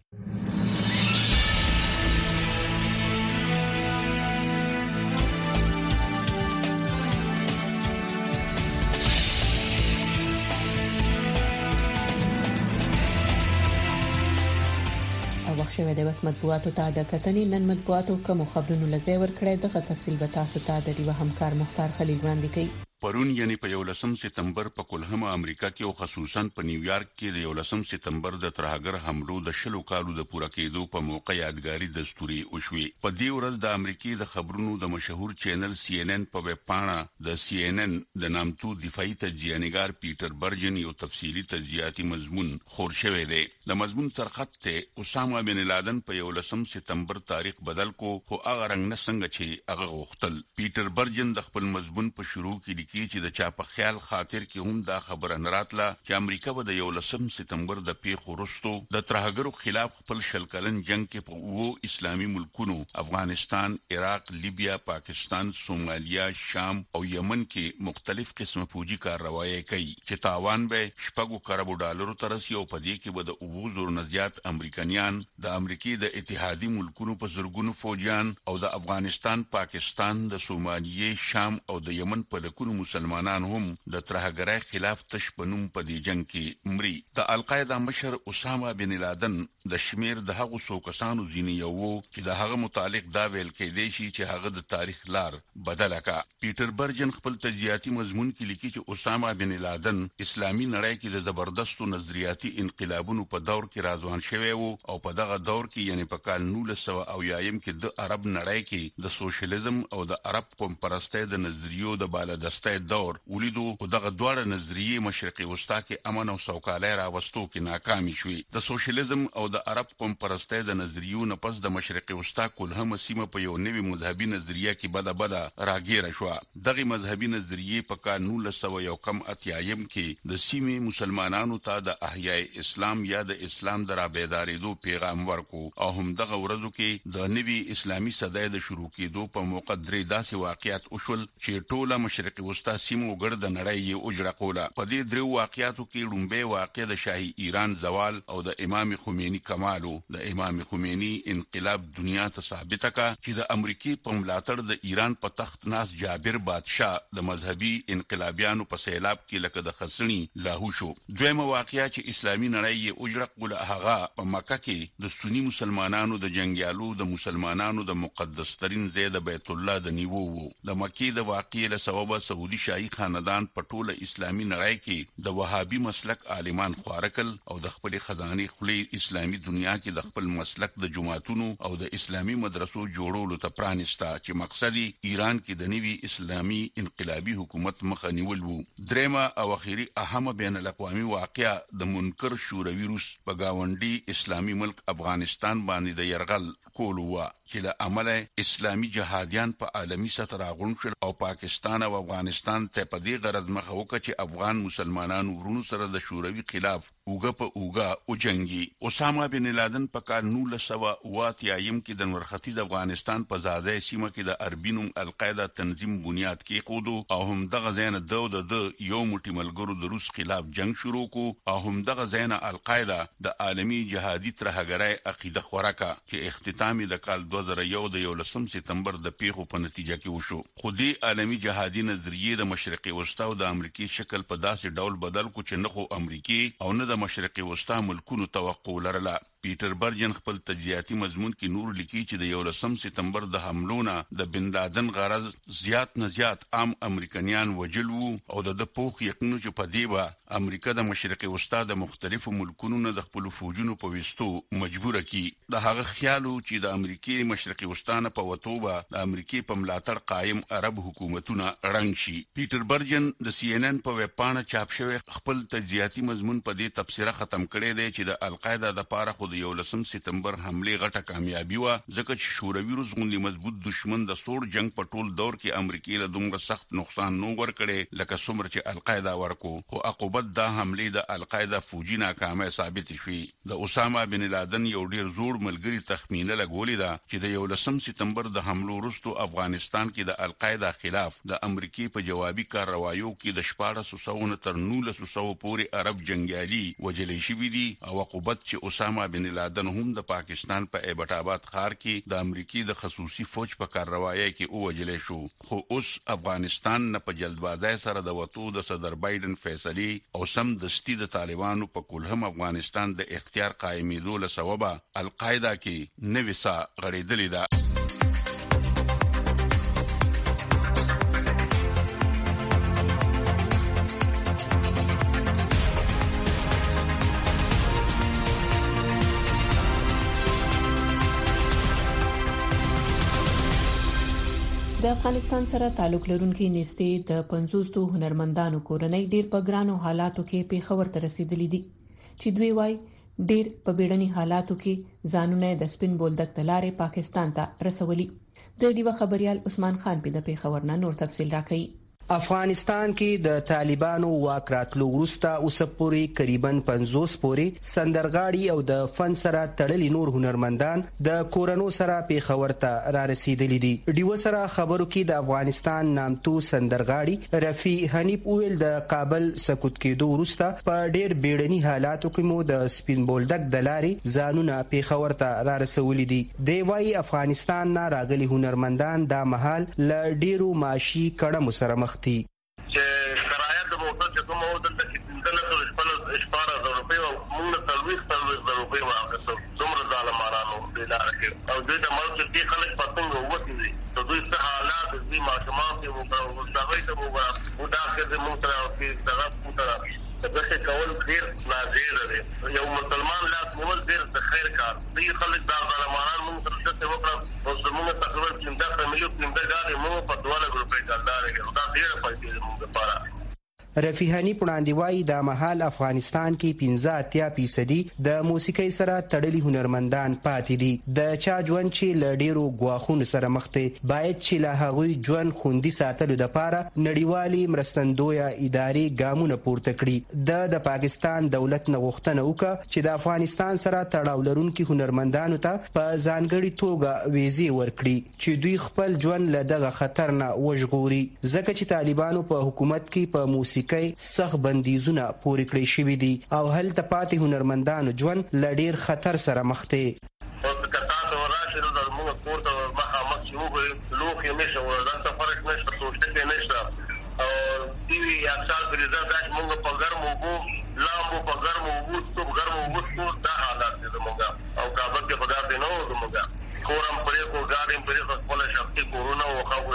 وخت شوه د وس مطبوعاتو ته د کتنې نن مطبوعاتو کوم خبرونه لزی ور کړی دغه تفصیل به تاسو ته د ریو همکار مختار خلیل وړاندې کوي. پرون یعنی په 11 سپتمبر په کلهمه امریکا کې او خصوصا په نیویارک کې د 11 سپتمبر د ترهګر حملو د شلو کالو د پوره کېدو په موقع یادګاری دستوري وشوي. په دې ورځ د امریکای د خبرونو د مشهور چینل CNN په ویب پاڼه د CNN د نامتو دفاعي تجزیه‌نګار پیټر برجن یو تفصیلی تجزیاتي مضمون خور شوی دی. د مضمون ترخط ته اسامه بن لادن په 11 سپتمبر تاریخ بدل کو خو هغه رنګ نه څنګه چې هغه غوښتل. پیټر برجن د خپل مضمون په شروع کې چې د چا په خیال خاطر کې هم دا خبره نراتله چې امریکا به د 11 سپتمبر د پیښو وروسته د ترهګرو خلاف خپل شلکلن جنگ کې په وو اسلامي ملکونو افغانستان، عراق، لیبیا، پاکستان، سومالیا، شام او یمن کې مختلف قسمه فوجي کارروایي کوي چې تاوان به شپږو کروڑ ډالرو تر رسیدي او په دې کې به د 2000 نه زیات امریکایان د امریکای د اتحادي ملکونو په زرګونو فوجیان او د افغانستان، پاکستان، د سومالیې، شام او د یمن په لکونو مسلمانان هم د ترهګرۍ خلاف تشپنوم په دې جنگ کې مري. د القاعده مشر اسامه بن لادن د شمیر د هغو څوکسانو ځینې یو چې د هغه متعلق دا ویل کېدی شي چې هغه د تاریخ لار بدله کا. پیټر برجن خپل تجزیاتي مضمون کې لیکي چې اسامه بن لادن اسلامي نړۍ کې د زبردستو نظریاتي انقلابونو په دور کې راځوان شوی وو او په دغه دور کې یعنی په کال 1900 کې د عرب نړۍ کې د سوشلیزم او د عرب قوم پرستۍ د نظریو د بالادستۍ دور ولیدو او دغه دوه نظریې مشرقي وسطا کې امن او سوکالۍ راوستو کې ناکامي شوې. د سوشلیزم او د عرب قوم پرستۍ د نظریو نه پس د مشرقي وسطا کلهمه سیمه په یو نوي مذهبي نظریه کې بده راګیره شو. دغه مذهبي نظریه په کال 1980 کې د سیمې مسلمانانو ته د احیاء اسلام یا د اسلام د رابیدارېدو پیغام ورکو او هم دغه ورځو کې د نوي اسلامي صدای د شروع کېدو په موقع درې داسې واقعیت وشول چې ټوله مشرقي وسطا سیمو ګرد نړۍ یې اجرا کوله. په دې درې واقعیتو کې لومبه واقع د شاهي ایران زوال او د امام خمینی کمالو. د امام خمینی انقلاب دنیا ته ثابته کا چې د امریکای په ملاتړ د ایران په تخت ناس جابر بادشاه د مذهبي انقلابیانو په سیلاب کې لکه د خسنی لاهو شو. دویمه واقعیا چې اسلامي نړۍ یې اجرا کوله هغه په مکه کې د سنی مسلمانانو د جنگیالو د مسلمانانو د مقدس ترين ځای د بیت الله د نیوو وو. د مکې د واقعې له سبب سعودي شاهي خاندان په ټوله اسلامي نړۍ کې د وهابي مسلک عالمان خوارکل او د خپل خزانه خلی اسلامي دنیا کې د خپل مسلک د جماعتونو او د اسلامي مدرسو جوړولو ته پرانستا چې مقصدی ایران کې د نوي اسلامي انقلابي حکومت مخه نیول وو. درېمه او اخیری اهمه بین الاقوامي واقعه د منکر شوروي روس په گاونډي اسلامي ملک افغانستان باندې د يرغل کولو وا چې له عمله اسلامي جهاديان په عالمي سطح راغون شول او پاکستان او افغانستان ته په دې غرض مخه وکړه چې افغان مسلمانانو ورونو سره د شوروي خلاف اوګه په اوګه او جنگي. اسامه بن لادن په کال 1980 کې د نورختي د افغانستان په زاده سیمه کې د اربینوم القاعده تنظیم بنیاد کې قودو او هم دغه ځین د یو موټی ملګرو د روس خلاف جنگ شروع کو او هم دغه ځین القاعده د عالمی جهادي ترهګرای عقیده خوراکه چې اختتامي د کال 2001 د 11 سپتمبر د پیښو په نتیجه کې وشو. خو دې عالمی جهادي نظریه د مشرقي وسطا او د امریکای شکل په داسې ډول بدل کو چې نه خو امریکای او نه د مشرقي وسطا ملکونو توقع لرله. پیټر برجن خپل تجزیاتي مضمون کې نور لیکي چې د 11 سپتمبر د حملونو د بن لادن غرض زیات نه زیات عام امریکایان وجلو او د پوخ یقینو چې په دی به امریکا د مشرقي وسطا د مختلفو ملکونو نه د خپل فوجونو په وستو مجبور کی. د هغه خیالو چې د امریکای مشرقي وسطا نه په وتوبه د امریکای په ملاتړ قائم عرب حکومتونه رنګ شي. پیټر برجن د سی ان ان په ویب پاڼه چاپ شوی خپل تجزیاتي مضمون په دې تفسیره ختم کړی دی چې د القاعده د پاره خو د 11 سپتمبر حمله غټه کامیابی و ځکه چې شوروي روس غوندي مضبوط دشمن د سور جنگ په ټول دور کې امریکای له دومره سخت نقصان نو ور کړي لکه څومره چې القاعده ورکو. خو عقوبت د حمله د القاعده فوجي ناکامه ثابت شوه. د اسامه بن لادن یو ډیر زوړ ملګری تخمینه لګولې ده چې د 11 سپتمبر د حملو وروسته افغانستان کې د القاعده خلاف د امریکای په جوابي کاروایو کې د 1400 تر 1900 پورې عرب جنگیالي وجلې شوې دي او عقوبت چې اسامه بن لادن هم د پاکستان په ایبټ آباد ښار کې د امریکای د خصوصي فوج په کاروایی کې وجلې شو. خو اوس افغانستان نه په جلدبازۍ سره د وټو د صدر بایدن فیصله او سم دستی د طالبانو په کلهم افغانستان د اختیار قائمېدو له سببه القاعده کې نوې سا غړېدلې ده. د افغانستان سره تعلق لرونکي نږدې د 500 هنرمندانو کورنۍ ډیر په ګرانو حالاتو کې پیښور ته رسیدلې دي چې دوی وايي ډیر په بیړني حالاتو کې ځانونه د سپین بولدک تلارې پاکستان ته رسولي. د ډیوه خبريال عثمان خان په د پیښور نه نور تفصیل راکړي. افغانستان کې د طالبانو واک راتلو وروسته اوس پورې تقریبا 50 پورې سندرغاړي او د فن سره تړلي نور هنرمندان د کورونو سره پیښور ته را رسیدلي دي. ډیو سره خبرو کې د افغانستان نامتو سندرغاړي رفیع حنیف ویل د کابل سقوط کېدو وروسته په ډېر بیړني حالاتو کې مو د سپین بولدک د لارې ځانونه پیښور ته را رسولي دي. دی وايي افغانستان نه راغلي هنرمندان دا مهال ل ډیرو معاشي کړهمو سره مخ دي. چې شرایط د موټر چې کومه ودلته چې دلته شپاره د روپیو موږ ته 20 واخیستو څومره ظالمانانو د لارې کې او دوی د ملک کې خلک پاتنګ ووتي دي. دوی څه حالات دي ماشومان چې موږ مستوي ته موږ ودا کې موږ تر او کې دغه پوتره دغه کول ډیر نازیره دي. یو مسلمان لاس نیول ډیر د خیر کار دی. خلک دا ظالمانان موږ تر څه وکړه او زموږ تقریبا 15 مليون 15 غاړي موږ په 2 روپۍ کالدارې کې دا ډیر پیسې موږ لپاره. رفیع حنیف وړاندې وایي دا مهال افغانستان کې 15% د موسیقۍ سره تړلي هنرمندان پاتې دي. د چا ژوند چې له ډیرو ګواښونو سره مخ دی باید چې له هغوی ژوند خوندي ساتلو لپاره نړیوالې مرستندویه ادارې ګامونه پورته کړي. د پاکستان دولت نه غوښتنه وکړه چې د افغانستان سره تړاو لرونکي هنرمندانو ته په ځانګړي توګه ویزې ورکړي چې دوی خپل ژوند له دغه خطر نه وژغوري ځکه چې طالبانو په حکومت کې په موسیقۍ سخت بندیزونه پورې کړی شوي دي او هلته پاتې هنرمندانو ژوند له ډیر خطر سره مخ دی. او کتا ته وراشي نو موږ کور ته مخامخ چې وګورو لوخي نشه ورته فرق نشته سوچته نشته او دی اکثر بریزه داش موږ په ګرمو وو لامو په ګرمو وو تو ګرمو وو دا حالات دي موږ او کابل کې خدا دې نو موږ کورم پرې کو ګاډیم پرې خپل شخصي کورونه او خو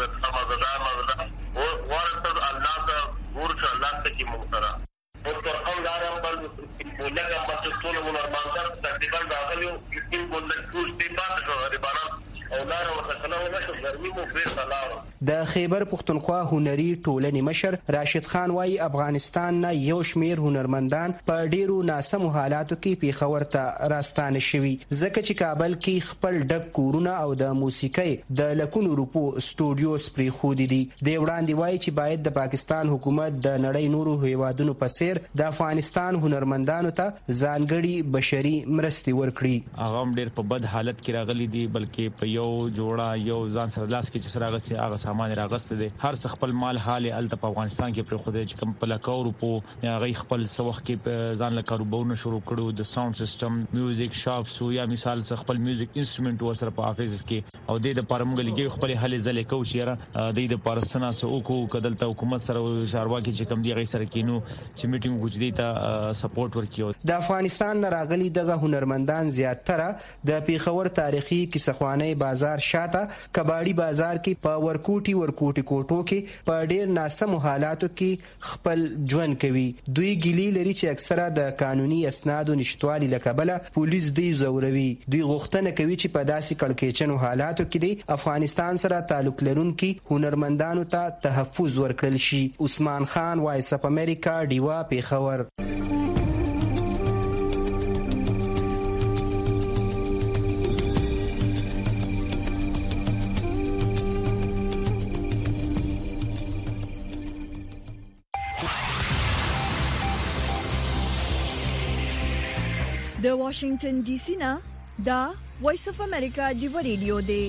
سمادار او ورته الله ته ورته الله ته کې مخترا او تر اولادم بل ولګه په ټول هنرمندان تقریبا راغلیو چې بولدک ټول دې پاتې غریبانو او لار ورته کله ونه شو ګرمي مو په سلام د خیبر پختونخوا هنري ټولنې مشر راشد خان وايي افغانستان نه یو شمیر هنرمندان په ډیرو ناسمو حالاتو کې پیښور ته راستانه شوي ځکه چې کابل کې خپل ډک کورونه او د موسیقۍ د لکونو روپو سټوډیوز پرې خودي دي. د وړاندې وايي چې باید د پاکستان حکومت د نړۍ نورو هیوادونو په څیر د افغانستان هنرمندانو ته ځانګړي بشري مرستې ورکړي. هغه هم ډېر په بد حالت کې راغلي دي بلکې په یو جوړه یو ځان سره لاس کې چې سره غسي هغه سامان راغسته دي هر څه خپل مال حال الته په افغانستان کې پر خوده چې کوم په لکاو روپو هغه خپل سوخ کې ځان له کاروبارونو شروع کړو د ساوند سیستم میوزیک شاپس یا مثال خپل میوزیک انسټرومنت ور سره په افیس کې او د پرمګل کې خپل حل زلې کو شيره د پارسنا سو کو کدلته حکومت سره شارواکي چې کوم دی غي سره کینو چې میټینګ وجدي ته سپورټ ورکیو. د افغانستان راغلي دغه هنرمندان زیاتره د پیښور تاریخي کیسهخواني بازار شاته کباړي بازار کې په ورکوټي کوټو کې په ډیر ناسمو حالاتو کې خپل ژوند کوي. دوی ګیلي لري چې اکثره د قانوني اسنادو نشټوالي لکبله پولیس دوی زوروي. دوی غوښتنه کوي چې په داسې کړکېچنو حالاتو کې د افغانستان سره تعلق لرونکي هنرمندانو ته تحفظ ورکړل شي. عثمان خان وایس اف امریکا ډیوا پیښور. د واشنگټن ډي سي نه دا وایس اف امریکا ډیوا ریډیو دی.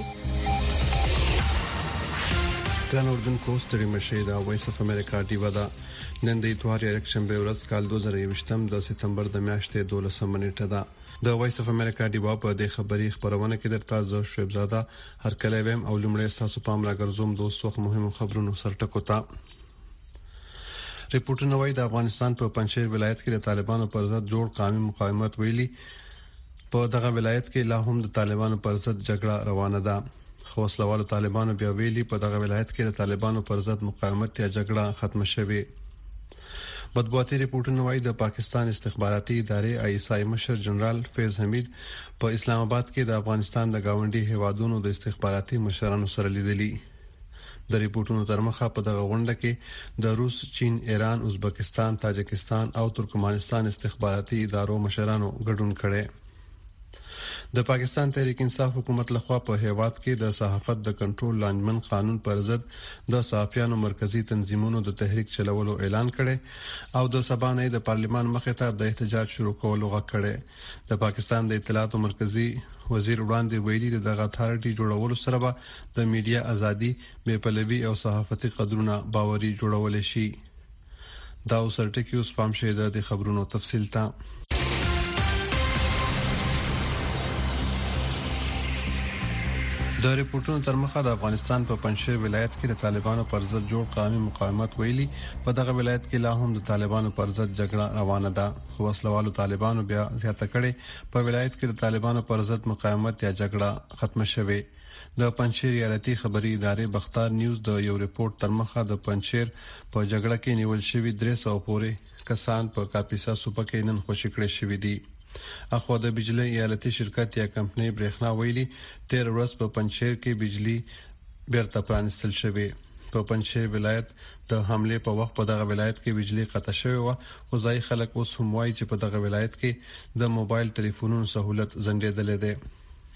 ګران اردوونکو ستړي مشه دا وایس اف امریکا ډیوا دا نن د اتوار یکشنبه ورځ کال 2023 د سپتمبر د میاشتې 12 منېټه ده. د وایس اف امریکا ډیوا په د خبري خبرونه کې درته زو شعیب زاده هر کله ویم او لمړی تاسو پام راګرځوم د وسوخ مهمو خبرونو سرټکو ته. ریپورتونه وايي د افغانستان په پنځیر ولایت کې د طالبانو پر ضد جوړ قومي مقاومت ویلي په دغه ولایت کې لا هم د طالبانو پر ضد جګړه روانه ده. خو وسلوالو طالبانو بیا ویلي په دغه ولایت کې د طالبانو پر ضد مقاومت یا جګړه ختم شوه. مطبوعاتي ریپورتونه وايي د پاکستان استخباراتي ادارې ISI مشر جنرال فیض حمید په اسلام آباد کې د افغانستان د گاونډي هیوادونو د استخباراتي مشرانو سره لیدلي. د ریپورتونو تر مخه په دغه غونډه کې د روس، چین، ایران، ازبکستان، تاجکستان او ترکمنستان استخباراتي ادارو مشرانو ګډون کړي. د پاکستان تحریک انصاف حکومت لخوا په هیواد کې د صحافت د کنټرول لاندمن قانون پر ضد د صحافیانو مرکزی تنظیمونو د تحریک چلولو اعلان کړي او د سبانې د پارلیمان مخې ته د احتجاج شروع کولو غږ کړي. د پاکستان د اطلاعات مرکزی وزیر وړاندې ویلي دغه اتھارټي جوړولو سره به د میډیا ازادي، بې پلوي او صحافتي قدرونه باوري جوړول شي. دا وسرټکی اوس پام شه د خبرونو تفصیل ته. د ریپورتونو تر مخه د افغانستان په پنځیر ولایت کې د طالبانو پر ضد جوړ قومي مقاومت ویلي په دغه ولایت کې لا هم د طالبانو پر ضد جګړه روانه ده. خو وسلوالو طالبانو بیا زیاته کړي په ولایت کې د طالبانو پر ضد مقاومت یا جګړه ختم شوه. د پنځیر ایالتي خبري ادارې بختار نیوز د یو ریپورت تر مخه د پنځیر په جګړه کې نیول شوی 300 پورې کسان په کاپیسا صوبه کې نن خوشی کړي شوی دي. اخو د بجلی ایالتي شرکت یا کمپنۍ برېښنا ویلي 13 ورځ په پنځیر کې بجلی بیرته پرانستل شوی. په پنځیر ولایت د حمله په وخت په دغه ولایت کې بجلی قطع شوی و او ځای خلک اوس هم وایي چې په دغه ولایت کې د موبایل ټلیفونونو سہولت زندېدلې ده.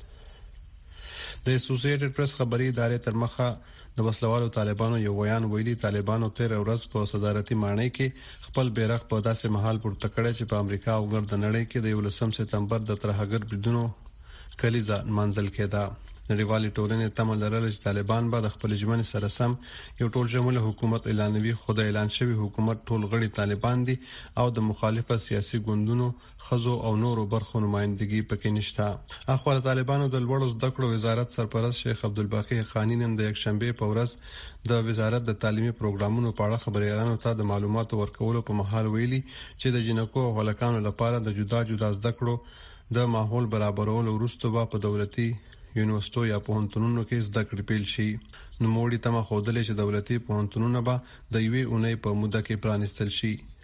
د اسوسییټډ پریس خبري ادارې تر مخه د وسلوالو طالبانو یو بیان ویلي طالبانو 13 ورځ په صدارتي مانۍ کې خپل بیرغ په داسې محل پورته کړی چې په امریکا او ګرد نړۍ کې د 11 سپتمبر د ترهګر بریدونو کلیزه منځل کېده. نړیوالې ټولنې تمه لرله چې طالبان به د خپل ژمنې سره سم یو ټول شموله حکومت اعلانوي. خو د اعلان شوی حکومت ټول غړي طالبان دي او د مخالفت سیاسي ګوندونو خزو او نورو برخو نمائندګي پکې نشته. اخو طالبانو د لوړو زده کړو وزارت سرپرست شیخ عبدالباقی حقانی نن د یکشنبه په ورځ د وزارت د تعلیمي پروګرامونو په اړه خبريالانو ته د معلوماتو ورکولو په مهال ویلي چې د جنکو او هلکانو لپاره د جدا جدا زده کړو د ماحول برابرولو وروسته په دولتي یونیورسيټو یا پوهنتونونو کې زده کړې پیل شي. نو موړي تمه خودلې چې دولتي پوهنتونونه به د یوې اونۍ په موده کې پرانستل شي.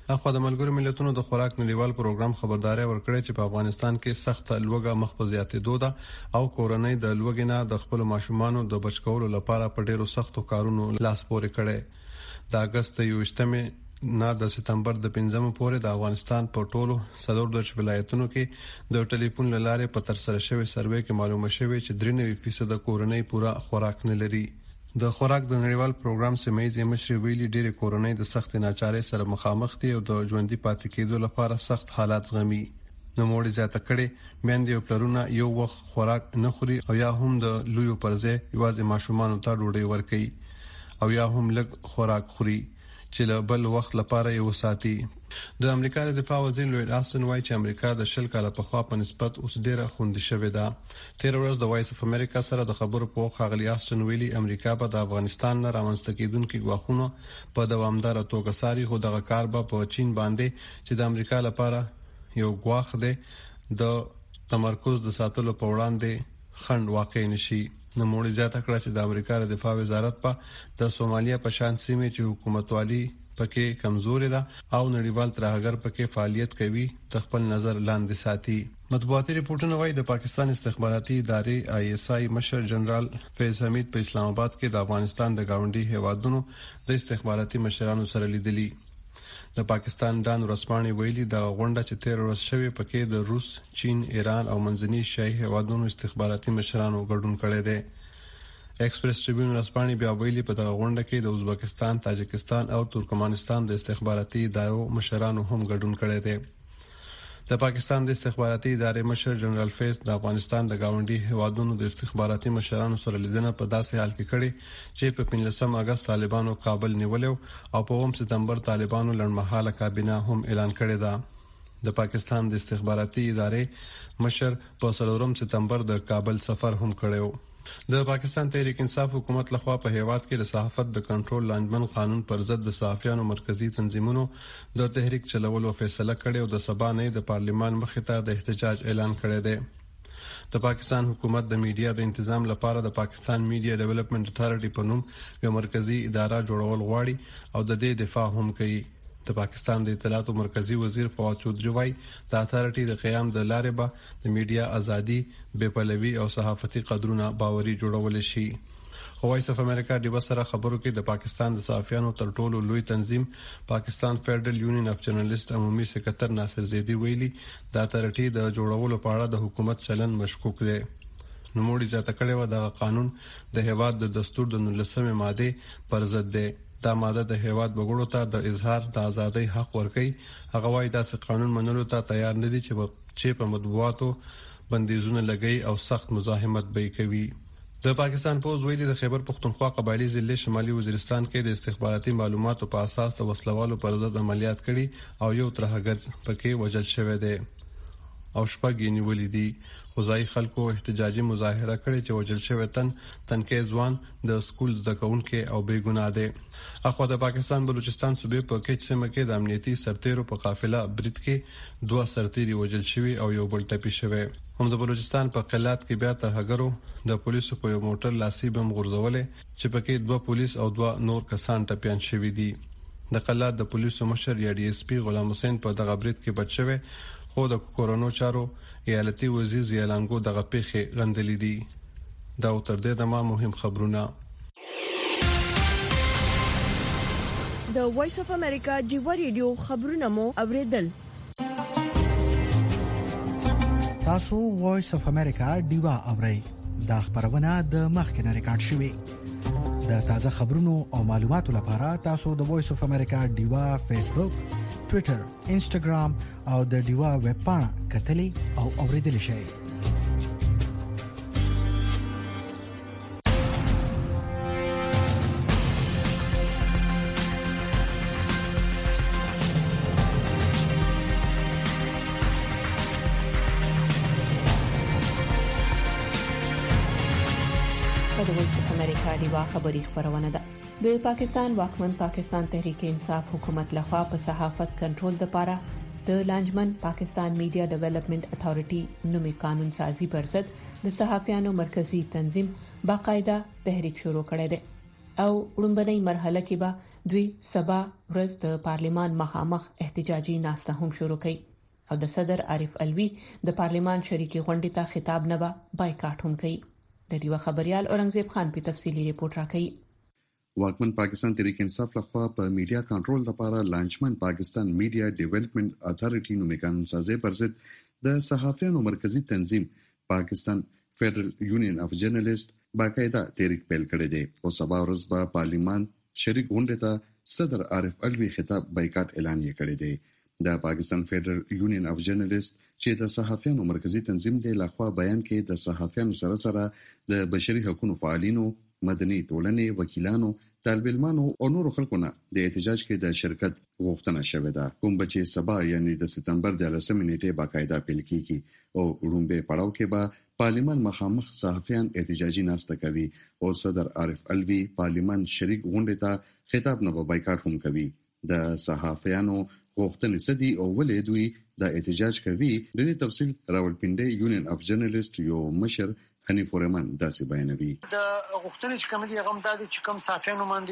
اخو د ملګرو ملتونو د خوراک نړیوال پروګرام خبرداري ورکړې چې په افغانستان کې سخت لوږه مخ په زیاتېدو ده او کورنۍ د لوږې نه د خپل ماشومانو د بچکولو لپاره په ډیرو سختو کارونو لاس پورې کړي. د اگست 28 نه د سپتمبر د 5 پورې د افغانستان په ټولو 110 ولایتونو کې د ټلیفون لارې په تر سره شوی سروې کې معلومه شوې چې 93% د کورنۍ پورا خوراک نه لري. د خوراک د نړیوال پروګرام سیمایي مشر ویلي ډېر کورنۍ د سخت ناچارۍ سره مخامخ دي او د ژوندۍ پاتې کېدو لپاره سخت حالات زغمي. نو موږ زیاته کړي میندې او پلرونه یو وخت خوراک نه خوري او یا هم د لویو پرځه یوازې ماشومان ته ډوډۍ ورکوي او یا هم لږ خوراک خوري چې له بل وخت لپاره یو ساتي. د امریکا د دفاع وزیر لوید آستن وایي چې امریکا د 10 کاله په خوا په نسبت اوس ډیره خوندي شوې ده. تیر ورځ د وایس اف امریکا سره د خبرو په وخت غلی آستن ویلي امریکا په د افغانستان نه راوستل کېدونکو غواخونو په دوامدار توګه ساري خو دغه کار په چین باندې چې د امریکا لپاره یو غواخ دی د تمرکز د ساتلو په وړاندې خند واقع نشي. نو موږ زیاته کړه چې د امریکا د دفاع وزارت په د سومالیا په شان سیمه چې حکومتوالي پکې کمزوري ده او نړیوال ترهګر پکې فعالیت کوي د خپل نظر لاندې ساتي. مطبوعاتي ریپورتونه وايي د پاکستان استخباراتي ادارې آی اس آی مشر جنرال فیض حمید په اسلام آباد کې د افغانستان د گاونډي هیوادونو د استخباراتي مشرانو سره لیدلي. د پاکستان ډان ورسپانې ویلي د غونډه چې تیر ورځ شوې پکې د روس، چین، ایران او منځني ایشیا هیوادونو استخباراتي مشرانو ګډون کړی دی. ایکسپریس ټریبیون ورسپانې بیا ویلي په دغه غونډه کې د ازبکستان، تاجکستان او ترکمنستان د استخباراتي ادارو مشرانو هم ګډون کړی دی. د پاکستان د استخباراتي ادارې مشر جنرال فیض د افغانستان د گاونډي هیوادونو د استخباراتي مشرانو سره لیدنه په داسې حال کې کړې چې په 15 اگست طالبانو کابل نیولیو او په 1 سپتمبر طالبانو لړمحاله کابینه هم اعلان کړی ده. د پاکستان د استخباراتي ادارې مشر په 4 سپتمبر د کابل سفر هم کړو. د پاکستان تحریک انصاف حکومت لخوا په هیواد کې د صحافت د کنټرول لانجمن قانون پر ضد د صحافیانو مرکزی تنظیمونو د تحریک چلولو فیصله کړې او د سبا نه د پارلیمان مخې ته د احتجاج اعلان کړی دی. د پاکستان حکومت د میډیا د تنظیم لپاره د پاکستان میډیا ډیولپمنٹ اتھارټي په نوم یو مرکزی اداره جوړول غواړي او د دې دفاع هم کوي. د پاکستان د اطلاعات مرکزی وزیر فواد چودري وايي د اتھارټي د قیام د لارې به د میډیا ازادي، بې پلوي او صحافتي قدرونه باوري جوړول شي. وایس اف امریکا د وسره خبرو کې د پاکستان د صحافیانو تر ټولو لوی تنظیم پاکستان فدرل یونین اف جرنالست عمومي سکرټر ناصر زیدی ویلي د اتھارټي د جوړولو په اړه د حکومت چلن مشکوک دی. نوموړي ځاته کړي و د قانون د هیواد د دستور د 19 ماده پر ضد دی. دا ماده د هیواد وګړو ته د اظهار د ازادۍ حق ورکوي. هغه وايي دا چې قانون منلو ته تیار نه دي چې په مطبوعاتو بندیزونه لګي او سخت مزاحمت به کوي. د پاکستان پوز ویلي د خیبر پختونخوا قبایلی ضلع شمالي وزیرستان کې د استخباراتي معلوماتو په اساس د وسلوالو پر ضد عملیات کړي او یو ترهګر پکې وژل شوی دی او شپږ نیولې دي. خوځای خلکو احتجاجي مظاهره کړې چې وژل شوی تنکي ځوان د سکول زده کوونکي او بې ګناه دی. اخو د پاکستان بلوچستان صوبې په کچ سیمه کې د امنیتي سرتیرو په قافله برید کې 2 سرتیري وژل شوی او یو بل ټپي شوی. هم د بلوچستان په قلات کې بیا ترهګرو د پولیسو په یو موټر لاسي بم غورځولې چې پکې 2 پولیس او 2 نور کسان ټپيان شوی دي. د قلات د پولیسو مشر یا ډي اس پی غلام حسین په دغه برید کې بچ شوی خو د کورونو چارو ایالتي وزیر زیالانګو دغه پیښه غندلې دي. دا تر دې دمه مهم خبرونه. د وایس اف امریکا ډیو ریډیو خبرونه مو اوریدل. تاسو وایس اف امریکا ډیو اورئ. دا خبرونه د مخکنه ریکارډ شوې. د تازه خبرونو او معلوماتو لپاره تاسو د وایس اف امریکا ډیو فیسبوک، ټوئیټر، انسټاګرام او د ډیوا ویب پاڼه کتلې او اوریدلې شئ. د وایس اف امریکا ډیوا خبری خبرونه ده. د پاکستان واکمن پاکستان تحریک انصاف حکومت لخوا په صحافت کنټرول لپاره د لانجمن پاکستان میډیا ډیولپمنٹ اتھارټي نومي قانون سازي پر ضد د صحافیانو مرکزی تنظیم باقاعده تحریک شروع کړی دی. او وړاندې مرحله کې به دوی سبا ورځ د پارلیمان مخامخ احتجاجي ناسته هم شروع کړي او د صدر عارف الوی د پارلیمان شریکي غونډې ته خطاب نه به بایکاټ هم کوي. د ډیوه خبريال اورنګزیب خان په تفصیلی ریپورت راکړي. واکمن پاکستان تحریک انصاف لخوا په میډیا کنټرول لپاره لانچمن پاکستان میډیا ډیولپمنٹ اتھارټي نومي قانون سازي پر ضد د صحافیانو مرکزی تنظیم پاکستان فیډرل یونین اف جرنالیست باقاعده تحریک پیل کړی دی او سبا ورځ به پارلیمان شریک غونډه ته صدر عارف الوی خطاب بایکاټ اعلان کړی دی. د پاکستان فیډرل یونین اف جرنالیست چې د صحافیانو مرکزی تنظیم دی لخوا بیان کې د صحافیانو سره د بشري حقوقو فعالینو، مدني ټولنې وکیلانو، طالب علمانو او نورو خلکو نه د احتجاج کې د شرکت غوښتنه شوې ده. کوم چې سبا یعنی د سپتمبر د 10 نیټې باقاعده پیل کیږي او ورومبه پړاو کې به پارلیمان مخامخ صحافیان احتجاجي ناسته کوي او صدر عارف الوی پارلیمان شریک غونډه ته خطاب نه بایکاټ هم کوي. د صحافیانو غوښتنې سدي او ولې دوی د احتجاج کوي د دې تفصیل راولپنډي یونین اف جرنالیست یو مشر حنیف ورمان داسې بیانوي. د غوښتنې چې کوم دي هغه د چې کوم صحافیانو باندې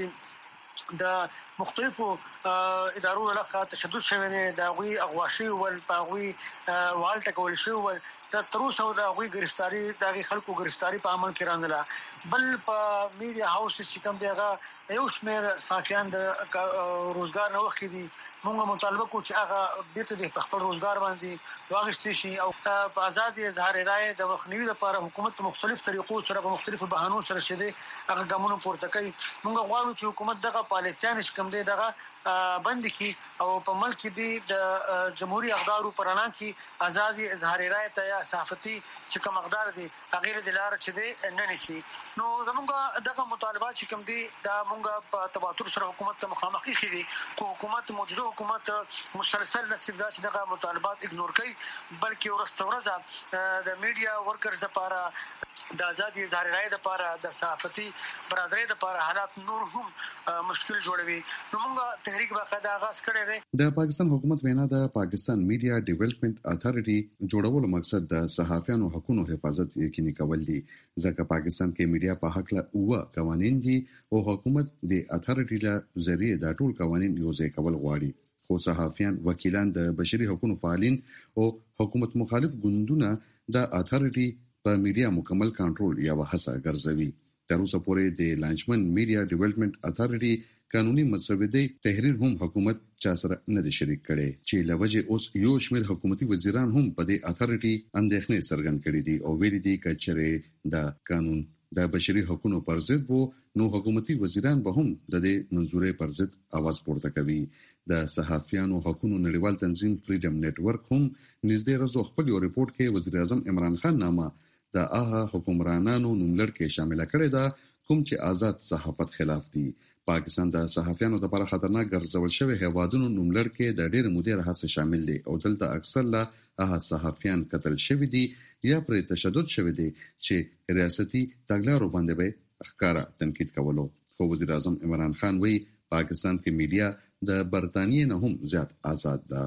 د مختلفو ادارو لخوا تشدد شوی دی، د غوي اغواشي ول پاغوي والټ کول شو ول تر اوسه د غوي گرفتاری د خلکو گرفتاری په عمل کې راندله. بل په میډیا هاوس چې کوم دی هغه یو شمېر صحافیان د روزګار نه وخت دي. موږ مطالبه کوو چې هغه بیرته د خپل روزګار باندې واغښتي شي او په آزاد اظهار رائے د مخنیوي لپاره حکومت مختلف طریقو سره په مختلفو بهانو سره شته هغه ګامونه پورته کوي. موږ غواړو چې حکومت دغه پالیسیان چې کوم دی دغه بند کی او په ملک کې د جمهوریت اقدارو پرانا کې آزادي اظهار رائے ته صحافتي چې کوم اقدار دي غیر د لار چې دی نه نشي. نو زموږ دغه مطالبات چې کوم دي دا موږ په تواتر سره حکومت ته مخامخ کیږي. حکومت موجوده حکومت مسلسل نصیب دا چې دغه مطالبات اګنور کوي، بلکې ورستورزه د میډیا ورکرز لپاره د آزادي اظهار رائے لپاره د صحافتي برادری لپاره حالات نور هم مشکل جوړوي. نو موږ تحریک باقاعده آغاز کړی دی. د پاکستان حکومت وینا د پاکستان میډیا ډیولپمنٹ اتھارټي جوړولو مقصد د صحافیانو حقوقو حفاظت یقیني کول دي، ځکه پاکستان کې میډیا په حق له قوانين دي او حکومت د اتھارټي له ذریعہ د ټول قوانين یوځای کول غواړي. خو صحافیان، وکیلان، د بشري حقوقو فعالین او حکومت مخالف ګوندونه د اتھارټي په میډیا مکمل کنټرول یا وحصه ګرځوي. تر اوسه پورې د لانچمن میډیا ډیولپمنٹ اتھارټي قانوني مسودې تحریر هم حکومت چا سره نه دی شریک کړي چې لوجه اوس یو شمېر حکومتي وزیران هم په دې اتھارټي اندېښنې څرګند کړي دي او ویلي دي چې د قانون د بشري حقوقو پر ضد وو نو حکومتي وزیران به هم د دې منځورې پر ضد आवाज پورته کوي. د صحافیانو حقوقو نړیوال تنظیم فریډم نتورک هم نږدې ورځو خپل یو ریپورت کې وزیر اعظم عمران خان نامه د هغه حکمرانانو نوملړ کې شامل کړي دا کوم چې آزاد صحافت خلاف دي. پاکستان د صحافیانو لپاره خطرناک ګرځول شوی هیوادونو نوملړ کې د ډېر مودې راهیسې شامل دي او دلته اکثر لا هغه صحافیان قتل شوی دي یا پر تشدد شوی دي چې ریاستي تګلارو باندې به ښکارا تنقید کولو. خو وزیر اعظم عمران خان وایي پاکستان کې میډیا د برتانیې نه هم زیات آزاد ده.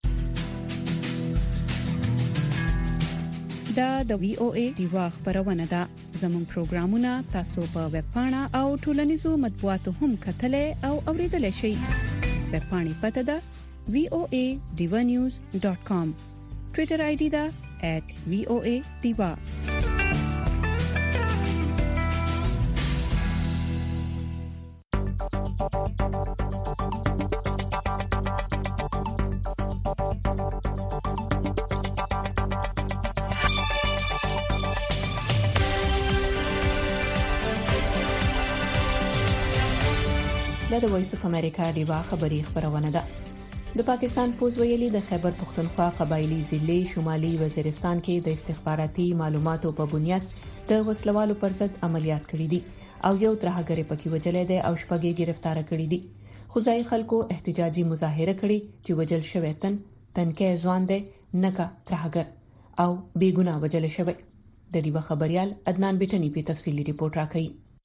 دا د وی او ای ډیوا خبرونه ده. زموږ پروګرامونه تاسو په ویب پاڼه او ټولنیزو مطبوعاتو هم کتلای او اوریدلای شئ. ویب پاڼې پته ده voanews.com. ټوئیټر آی ډي ده @voa_diva. د وایس اف امریکا ډیوا خبری خبرونه ده. د پاکستان فوج ویلي د خیبر پختونخوا قبایلی ضلع شمالي وزیرستان کې د استخباراتي معلوماتو په بنیاد د وسلوالو پر ضد عملیات کړي دي او یو ترهګر پکې وجلې ده او شپږ گرفتار کړي دي. خوځای خلکو احتجاجي مظاهره کړي چې وجل شوی تنکه ځوان ده نکا ترهګر او بیګنا وجل شوی. د ډیوا خبريال عدنان بیٹنی په تفصیلی ریپورت راکړي.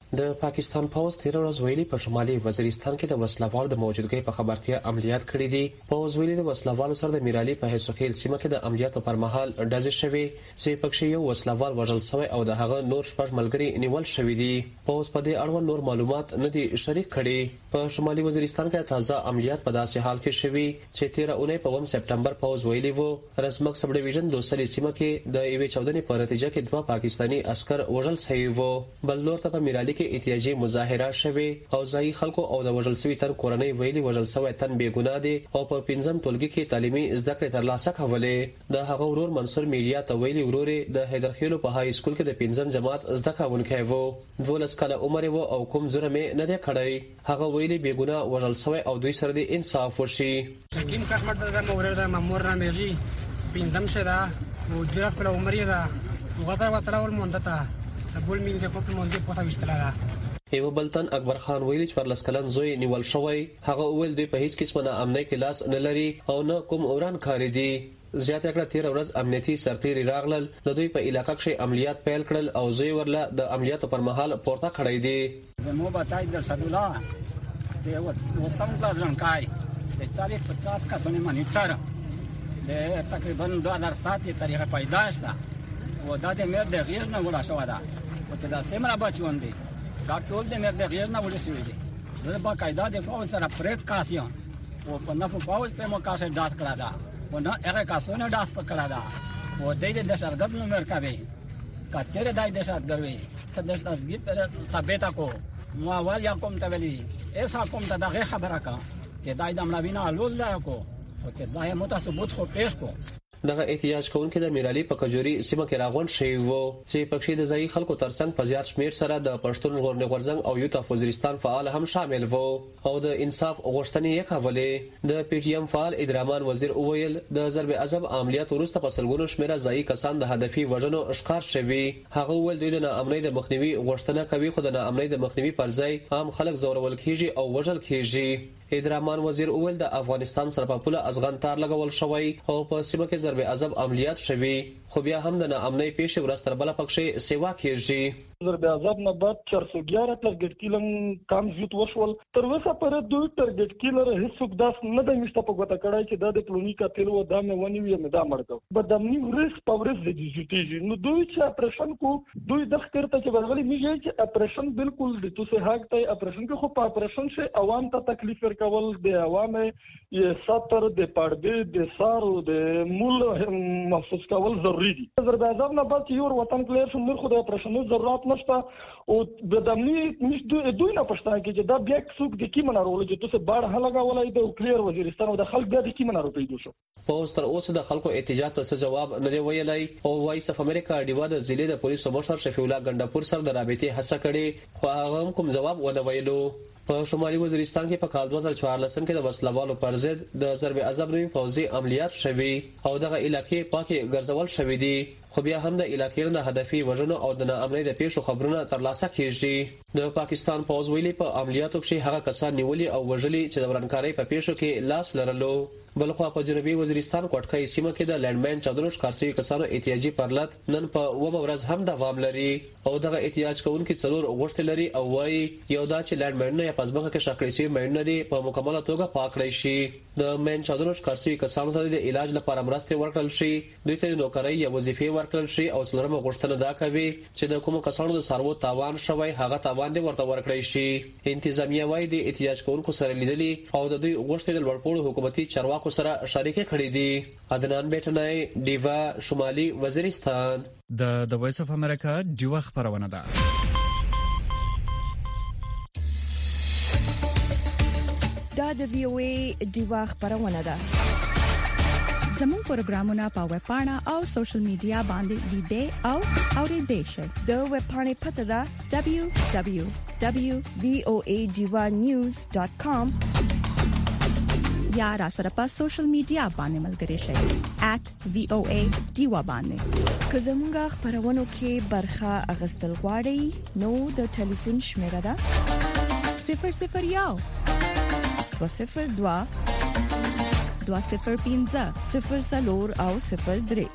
د پاکستان پوز 13 ورځ ویلي په شمالي وزیرستان کې د وسلوال د موجودګۍ په خبرتیا عملیات کړي دي. پوز ویلي د وسلوال سره د میرالي په هیڅوخیل سیمه کې د عملیاتو پر مهال ډزې شوې چې پکې یو وسلوال وژل شوی او د هغه نور شپږ ملګري نیول شوي دي. پوز په دې اړوند نور معلومات نه دي شریک کړي. په شمالي وزیرستان کې تازه عملیات په داسې حال کې شوي چې 13 اونۍ په 1 سپټمبر پوز ویلي وو رسمک سب ډیویژن دوسلي سیمه کې د ایوي 14 په نتیجه کې 2 پاکستانی عسكر وژل شوي وو. بل لور ته په میرالي کې احتجاجي مظاهره شوه او ځای خلکو او د وژل شوی تن کورنۍ ویلي وژل شوی تن بې ګناه دي او په پنځم ټولګي کې تعلیمي زده کړې ترلاسه کولې. د هغه ورور منصور میډیا ته ویلي ورورې د حیدرخیلو په های سکول کې د پنځم جماعت زده کوونکی وو. 12 کاله عمر وو او کوم جرم نه دی کړی. هغه ویلي بې ګناه وژل شوی او دوی سره د انصاف وشي. حکیم احمد د مورر د مامور نامېږي پنځم شدا او د خپل عمر یې دا وغته وتراول مونږ ته بول مين د کوپل مونږ په تاسو استلاله. یو بلتن اکبر خان ویلي چې ورلس کلن زوی نیول شوی. هغه ویل دوی په هیڅ قسم نه امنیت کې لاس نه لري او نه کوم اوران کاری دي. زیاته کړه 13 ورځ امنیتي سرتیري راغلل د دوی په علاقې کې عملیات پیل کړل او زوی ورله د عملیاتو پر مهال پورته کړی دی. د مو بچای د سدولا د وطن پلازن کای د 40-50 کسونه مانیټر د تقریبا 2007 تاریخ پیدائش ده و دا د مر د غیر نه ولا شو ده او چې دا سیمرا بچون دي دا ټول د مر د غیر نه ولا شوی دي. د باقاعده د فوج سره پریت کاسیون او په نفو فوج په مکاسه دات کړه دا و نه هغه کاسونه دات پکړه دا و د دشارګد نو مرکبي کچره دای دشارګروي صدشتګی پر ثابته کو مو اول یا کوم ته ویلي ایسا کوم ته دغه خبره کا چې دای د امرابینا لول لا کو او چې دای متثبت خو پیش کو. دغه احتجاج کوونکي د میرالي په کجوري سیمه کې راغون شوی وو چې پکې د ځای خلکو ترڅنګ په زیات شمیر سره د پښتون ژغورنې غورځنګ او یوت اف وزیرستان فعال هم شامل وو او د انصاف غوښتنې یې کولې. د پی ټی ایم فعال ادرامان وزیر اویل د ضرب اعظم عملیات وروسته په سلګونو شمیره ځای کسان د هدفي وژنو ښکار شوي. هغه ول دوی د ناامنۍ د مخنیوي غوښتنه کوي خو د ناامنۍ د مخنیوي پر ځای عام خلک زورول کیږي او وژل کیږي. ادرامان وزیر اول د افغانستان سره په پوله ازغن تار لګول شوی او په سیمه کې ضرب اعظم عملیات شوي خو بیا هم د ناامنۍ پیښې ورځ تر بله پکې سیوا کیږي. ضرب اعظم نه بعد 411 ټارګټ کیلم کام زیات وشول. تر اوسه پر دوی ټارګټ کیلر هیڅوک داس نه د مشته په غوته کړای چې د پلونی قاتل و دا مې ونی وي مې دا مړ کو بدامنی ورس پاورس د جیټیږي. نو دوی چې اپریشن کو دوی د خطر چې ورغلي میږي چې اپریشن بالکل د توسه حق ته اپریشن کې خو په اپریشن کې عوام ته تکلیف ورکول د عوامه یې ساتر د پړدې د سارو د مول محفوظ کول ضروری دي. ضرب اعظم نه بعد یو وطن کلیر شو نور خو د اپریشن ضرورت نشته او د دمنی نشته دوی نه پښتانه کې چې دا بیا څوک د کی منارول چې تاسو بار هلګه ولای د کلیر وزیرستان او د خلک د کی منارو پیدا شو. پوز تر اوسه د خلکو احتجاج ته جواب نه دی ویلای او وایس اف امریکا ډیوا د ضلع د پولیسو مشر شفیع الله ګندپور سره د رابطې هڅه کړې خو هغه کوم جواب ونه ویلو. په شمالي وزیرستان کې په کال 2014 کې د وسلوالو پر ضد د ضرب اعظم نوي پوځي عملیات شوي او دغه علاقې پاکي ګرځول شوي دي خو بیا هم د علاقې د هدفي وژنو او د ناامنۍ د پیښو خبرونه ترلاسه کیږي. د پاکستان پوځ ویلي په عملیاتو کې هغه کسان نیولي او وژلي چې د ورانکارۍ په پیښو کې لاس لرلو. بلخوا په جنوبي وزیرستان کوټکای سیمه کې د لینډمین چادرونو ښکارسوي کسانو احتجاجي پرلط نن په 9 ورځ هم دوام لري او دغه احتجاج کوونکي څلور غوښتل لري او وايي یو دا چې لینډمین یا پزماکه کې شکلې شوی مېنه دي په مکمله توګه پاک کړی شي. د مین چادرونو ښکارسوي کسانو ته د علاج لپاره مرستې ورکړل شي دوی ته نوکرۍ یا وظیفې ورکړل شي او څلورمه غوښتنه دا کوي چې د کوم کسانو د سارو تاوان شوی هغه تاوان دې ورته ورکړی شي. انتظامیه وايي د احتجاج کوونکو سره لیدلي او د دوی غوښتنې د لوړپوړو حکومتي چارواکو سره شریک کړي دي. عدنان بیٹنای دیوا شمالي وزیرستان. د وایس اف امریکا دیوا خبرونه ده. دا د وی او ای دیوا خبرونه ده. زموږ پروګرامونه په ویب پاڼه او سوشل میډیا باندې لیدئ او اوریدئ شئ. د ویب پاڼې پته ده www.voadivanews.com یا را سره په سوشل میډیا باندې ملګري شئ @voa diva باندې. که زموږه خبرونه کې برخه اغستل غواړئ نو د ټلیفون شمیره ده 001 202 205 00 او 03.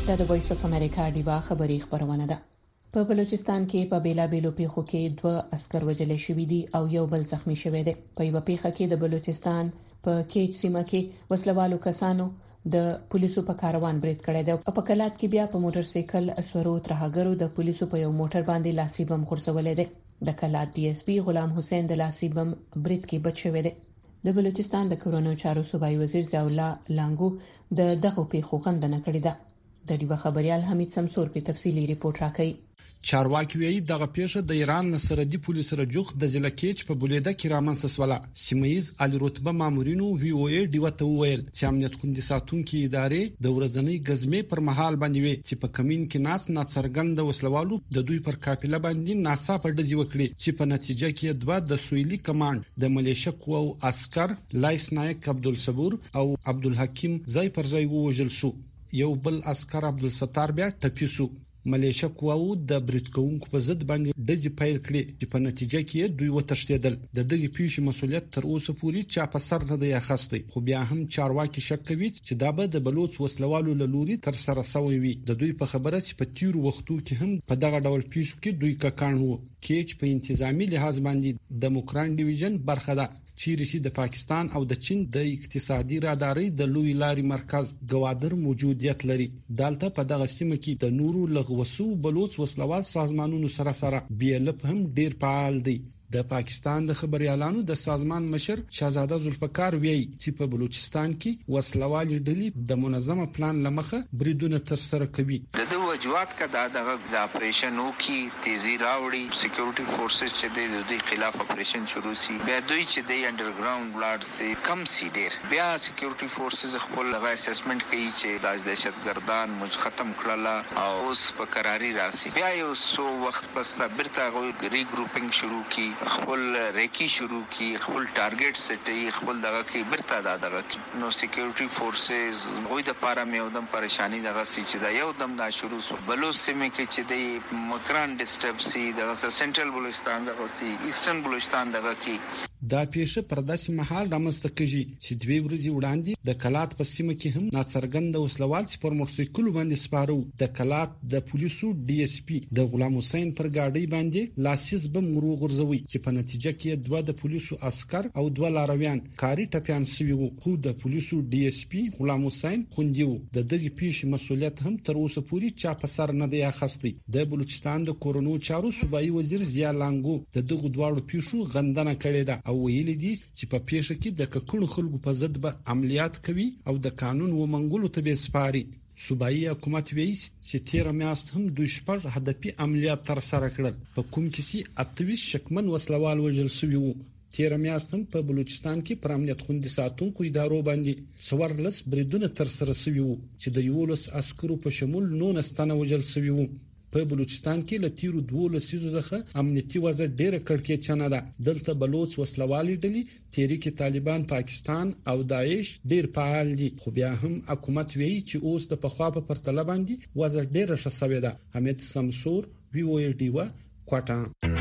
د وایس اف امریکا ډیوا خبری خبرونه ده. په بلوچستان کې په بیلابېلو پیښو کې 2 عسكر وژل شوي دي او یو بل زخمی شوی دی. په یو پیښه کې د بلوچستان په کیچ سیمه کې وسلوالو کسانو د پولیسو په کاروان برید کړی دی. په کلات کې بیا په موټر سایکل اسورو ترهګرو د پولیسو په یو موټر باندې لاسي بم خرڅولې دي. د کلات ډي اس پی غلام حسین د لاسي بم برید کې بچ شوی دی. د بلوچستان د کورونو چارو صوبایي وزیر ضیاءالله لانګو د دغه پیښو غندنه کړې ده. د ډیوا خبريال حمید سمسور په تفصیلی ریپورت راکړي. چارواکي وایي دغه پیښه د ایران سرحدي پولیس رجوخ د ضلع کیچ په بولیده کې رامنځته شوه. سیمایز علي رتبه مامورینو وی او ای ډیوا ته وویل چې امنیت خوندي ساتونکو ادارې د ورځنۍ غزمې پر مهال باندې وي چې په کمین کې ناس ناڅرګند وسلوالو د دوی پر قافله باندې ناڅاپه ډزې وکړي چې په نتیجه کې 2 د سویلي کمانډ د ملیشه قوو عسكر لایس نایک عبدالصبور او عبدالحکیم ځای پر ځای وژل شو. یو بل عسكر عبدالستار بیا ټپي شو. ملیشه قواو د برید کوونکو په ضد باندې ډزې پیل کړې چې په نتیجه کې دوی وتښتېدل. د دغې پیښې مسؤلیت تر اوسه پورې چا په سر نه دی اخیستی، خو بیا هم چارواکي شک کوي چې دا به د بلوچ وسلوالو له لوري تر سره شوی وي. د دوی په خبره چې په تیرو وختو کې هم په دغه ډول پیښو کې دوی ککان وو. کیچ په انتظامی لحاظ باندې د موکران ډیویژن برخه ده چې رسید د پاکستان او د چین د اقتصادي راداري د لوی لاري مرکز گوادر موجودیت لري. دالته په دغه سیمه کې د نورو لغوسو بلوچ وسلوال سازمانونو سره بیلپ هم ډیر فعال دي. د پاکستان د خبريالانو د سازمان مشر شهزاده ذوالفقار وایي چې په بلوچستان کې وسلوال ډلې د منظمه پلان لمخه بریدونه تر سره کوي. د وجوهات کا د اپریشنو کې تیزی راوړي، سکیورټي فورسز چې د دوی خلاف اپریشن شروع سي، بیا دوی چې د انډرګراوند بلاډ سي کم سي ډیر، بیا سکیورټي فورسز خپل غا اسسمنت کوي چې د دهشتګردان مج ختم کړل او اوس په قراري راسي. بیا یو سو وخت پس برته ری ګروپینګ شروع کی، خپل ریکی شروع کی، خپل ټارګټ سټي، خپل دغه کې برته دغه کې نو سکیورټي فورسز غوي د پاره مې ودم پریشانی دغه سي چې دا یو دم دا شروع سو. بلوچ سیمه کې چې د مکران ډسټرب سي، دغه سنټرل بلوچستان دغه سي، ایسټرن بلوچستان دغه کې دا پیښه پر داسې مهال رامنځته کیږي چې 2 ورځې وړاندې د کلات په سیمه کې هم ناڅرګند وسلوال چې پر موټرسایکل باندې سپارو د کلات د پولیسو ډي اس پی د غلام حسین پر گاډي باندې لاسیس بم ورغورځوي چې په نتیجه کې 2 د پولیسو عسكر او 2 لارویان کاری ټپيان شوي وو. خو د پولیسو ډي اس پی غلام حسین خوندي وو. د دغه پیښې مسؤلیت هم تر اوسه پورې چا په سر نه دی اخیستی. د بلوچستان د کورونو چارو صوبایي وزیر ضیاء لانګو د دغه دواړو پیښو غندنه کړې ده او ویلي دي چې په پیښه کې د ککړو خلکو په ضد به عملیات کوي او د قانون ومنګولو ته به سپاري. صوبایي حکومت وایي چې 13 میاشت هم دوی شپږ هدفي عملیات تر سره کړل، په کوم کې چې 28 شکمن وسلوال وژل شوي وو. 13 میاشت هم په بلوچستان کې پر امنیت خوندي ساتونکو ادارو باندې څوارلس بریدونه تر سره شوي وو چې د 11 عسکرو په شمول 19 تنه وژل شوي وو. په بلوچستان کې له تیرو 2 لسیزو څخه امنیتي وضع ډیره کړکېچنه ده. دلته بلوچ وسلوالي ډلې تحریک طالبان پاکستان او داعش ډیر فعال دي، خو بیا هم حکومت وایي چې اوس د پخوا په پرتله باندې وضع ډیره ښه شوې ده. حمید سمسور وی او ای ډیوا کوټا.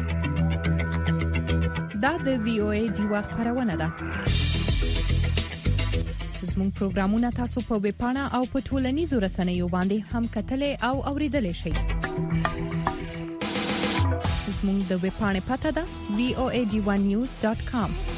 دا د وی او ای ډیوا خبرونه ده. زموږ پروګرامونه تاسو په ویب پاڼه او په ټولنیزو رسنیو باندې هم کتلې او اوریدلای شئ. زموږ د ویب پاڼې پته ده voad1news.com.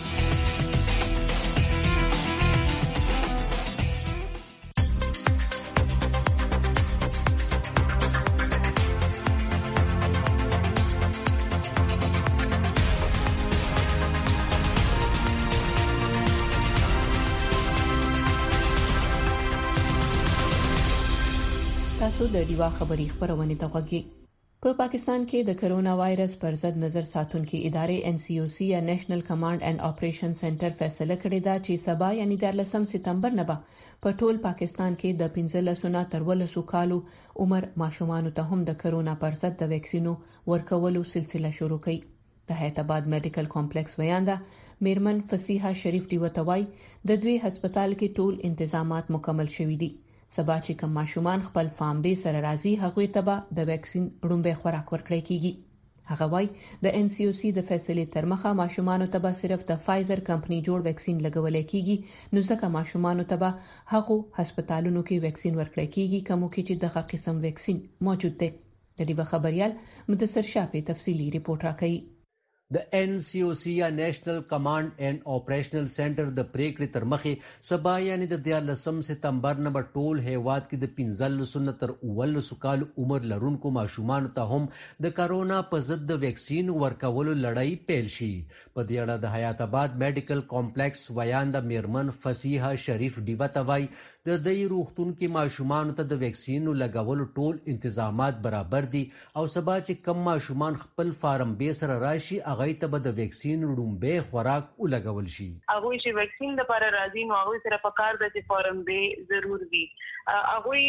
تاسو د ډیوا خبری خبرونه ته وګورئ. په پاکستان کې د کرونا وایرس پر ضد نظر ساتونکو ادارې NCOC یا نېشنل کمانډ اینڈ اپریشن سنټر فیصله کړې ده چې سبا یعنی 13 سپتمبر نه به په ټول پاکستان کې د 15 نه تر 18 کالو عمر ماشومان ته هم د کرونا پر ضد د ویکسینو ورکولو سلسله شروع کړي. د حیدرآباد میډیکل کمپلیکس ویاندا میرمن فصیحه شریف دی وتوای د دوی هسپتال کې ټول انتظامات مکمل شوي دي. سبا چې کوم ماشومان خپل فاميلي سره راځي هغه ته به د ویکسین رومبه خوراک ورکړی کیږي. هغه وایي د NCOC د فیصلې تر مخه ماشومان ته به صرف د فایزر کمپنی جوړ ویکسین لګول کیږي، نو ځکه ماشومان ته به هغه هسپتالونو کې ویکسین ورکړل کیږي کوم کې چې دغه قسم ویکسین موجود دی. د دې خبريال مدثر شاپي تفصيلي ریپورت راکړي. د NCOC یا نیشنل کمانډ اینڈ اپریشنل سنټر د پریکړې تر مخې سبا یعنی د 13 سپتمبر نه ټول هیواد کې د 15 تر 19 کال عمر لرونکو ماشومان ته هم د کرونا په ضد د ویکسین ورکولو لړۍ پیل شي. په دې اړه د حیات آباد میډیکل کمپلیکس ویاند میرمن فصیحه شریف ډیوا توای د دې روغتون کې ماشومان ته د ویکسین لګولو ټول انتظامات برابر دي او سبا چې کم ماشومان خپل فارم به سره راشي هغه ته به د ویکسین رومبه خوراک ولګول شي. هغه چې ویکسین لپاره راځي نو هغه سره پکار د فارم به ضرور وي. هغه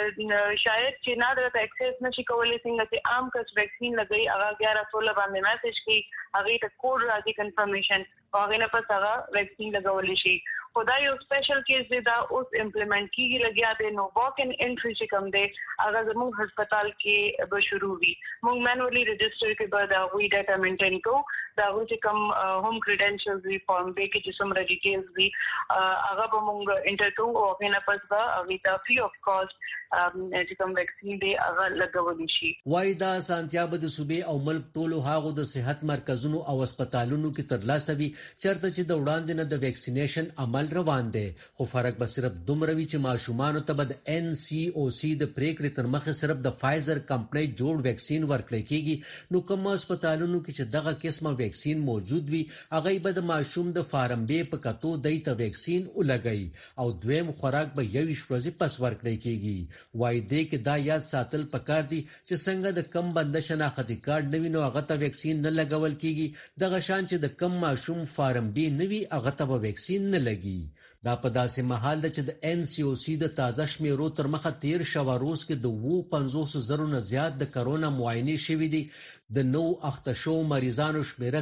شاید چې نه درته اکسس نشي کولای څنګه چې عام کس ویکسین لګي هغه 1116 باندې میسج کوي هغه ته کوډ راځي کنفرمیشن هغه نه پس هغه ویکسین لګول شي. خدای یو سپیشل کیس دی دا اوس امپلیمنٹ کیږي لګیا دی نو واک ان انټری چې کوم دی هغه زموږ هسپتال کې به شروع وي. موږ مینولی رجسٹر کې به دا وی ډاټا مینټین کوو دا چې کوم هوم کریډنشلز وی فارم به کې چې څومره ډیټیلز وي هغه به موږ انټر کوو او هغه نه پس به هغه ته فری اف کاست چې کوم ویکسین دی هغه لګول شي. وای دا سانتیاګو د صوبې او ملک ټولو هغه د صحت مرکزونو او هسپتالونو کې ترلاسه وي چرته چې د وړاندې نه د ویکسینیشن عمل روان دي خو فرق به صرف دومره وی چې ماشومان ته به د NCOC د پریکړې تر مخه صرف د فایزر کمپنی جوړ ویکسین ورکړل کیږي. نو کوم هسپتالونو کې چې دغه قسمه ویکسین موجود وي هغه به د ماشوم د فارم به په کتو دای ته ویکسین ولګي او دویم خوراک به 21 ورځې پس ورکړل کیږي. وای دې کې دا یاد ساتل پکار دي چې څنګه د کم بند شناختی کارت نوي نو هغه ته ویکسین نه لګول کیږي دغه شان چې د کم ماشوم فارم به نوي هغه ته ویکسین نه لګي. دا په داسې مهال ده چې د NCOC د تازه شمیرو تر مخه 13 شوه روز کې د 50,000 نه زیات د کرونا معاینې شوي دي. د نو اخته شو مریضانو شمیره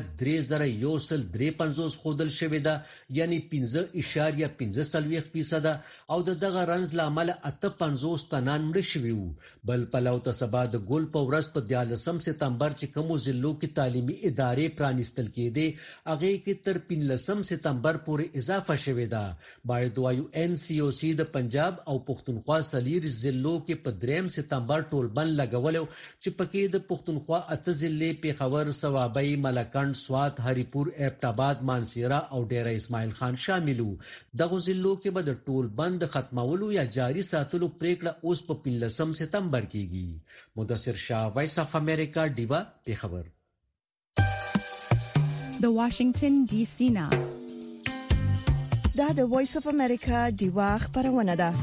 3,153 خودل شوې ده یعنی 15.15% او دغه رنز لامل 58 تنان مړ شوي وو. بل پلو ته سبا د ګل په ورځ په 13 سپتمبر چې کوم ضلعو کې تعلیمي ادارې پرانیستل کېدې هغه کې تر 15 سپتمبر پورې اضافه شوې ده. باید وایو NCOC د پنجاب او پښتونخوا سلیر ضلعو کې په 3 سپتمبر ټولبند لګولو چې پکې د پښتونخوا ضلع پیښور، صوابۍ، ملکنډ، سوات، هریپور، ایبټ مانسیرا او ډیره اسماعیل خان شامل وو. دغه ضلعو کې به د ټول بند ختمولو یا جاری ساتلو پریکړه اوس په 15 سپتمبر کېږي. مدثر شاه، وایس اف امریکا، ډیوا، پیښور. د واشنگټن ډي سي نه دا د وایس اف امریکا ډیوا خبرونه ده.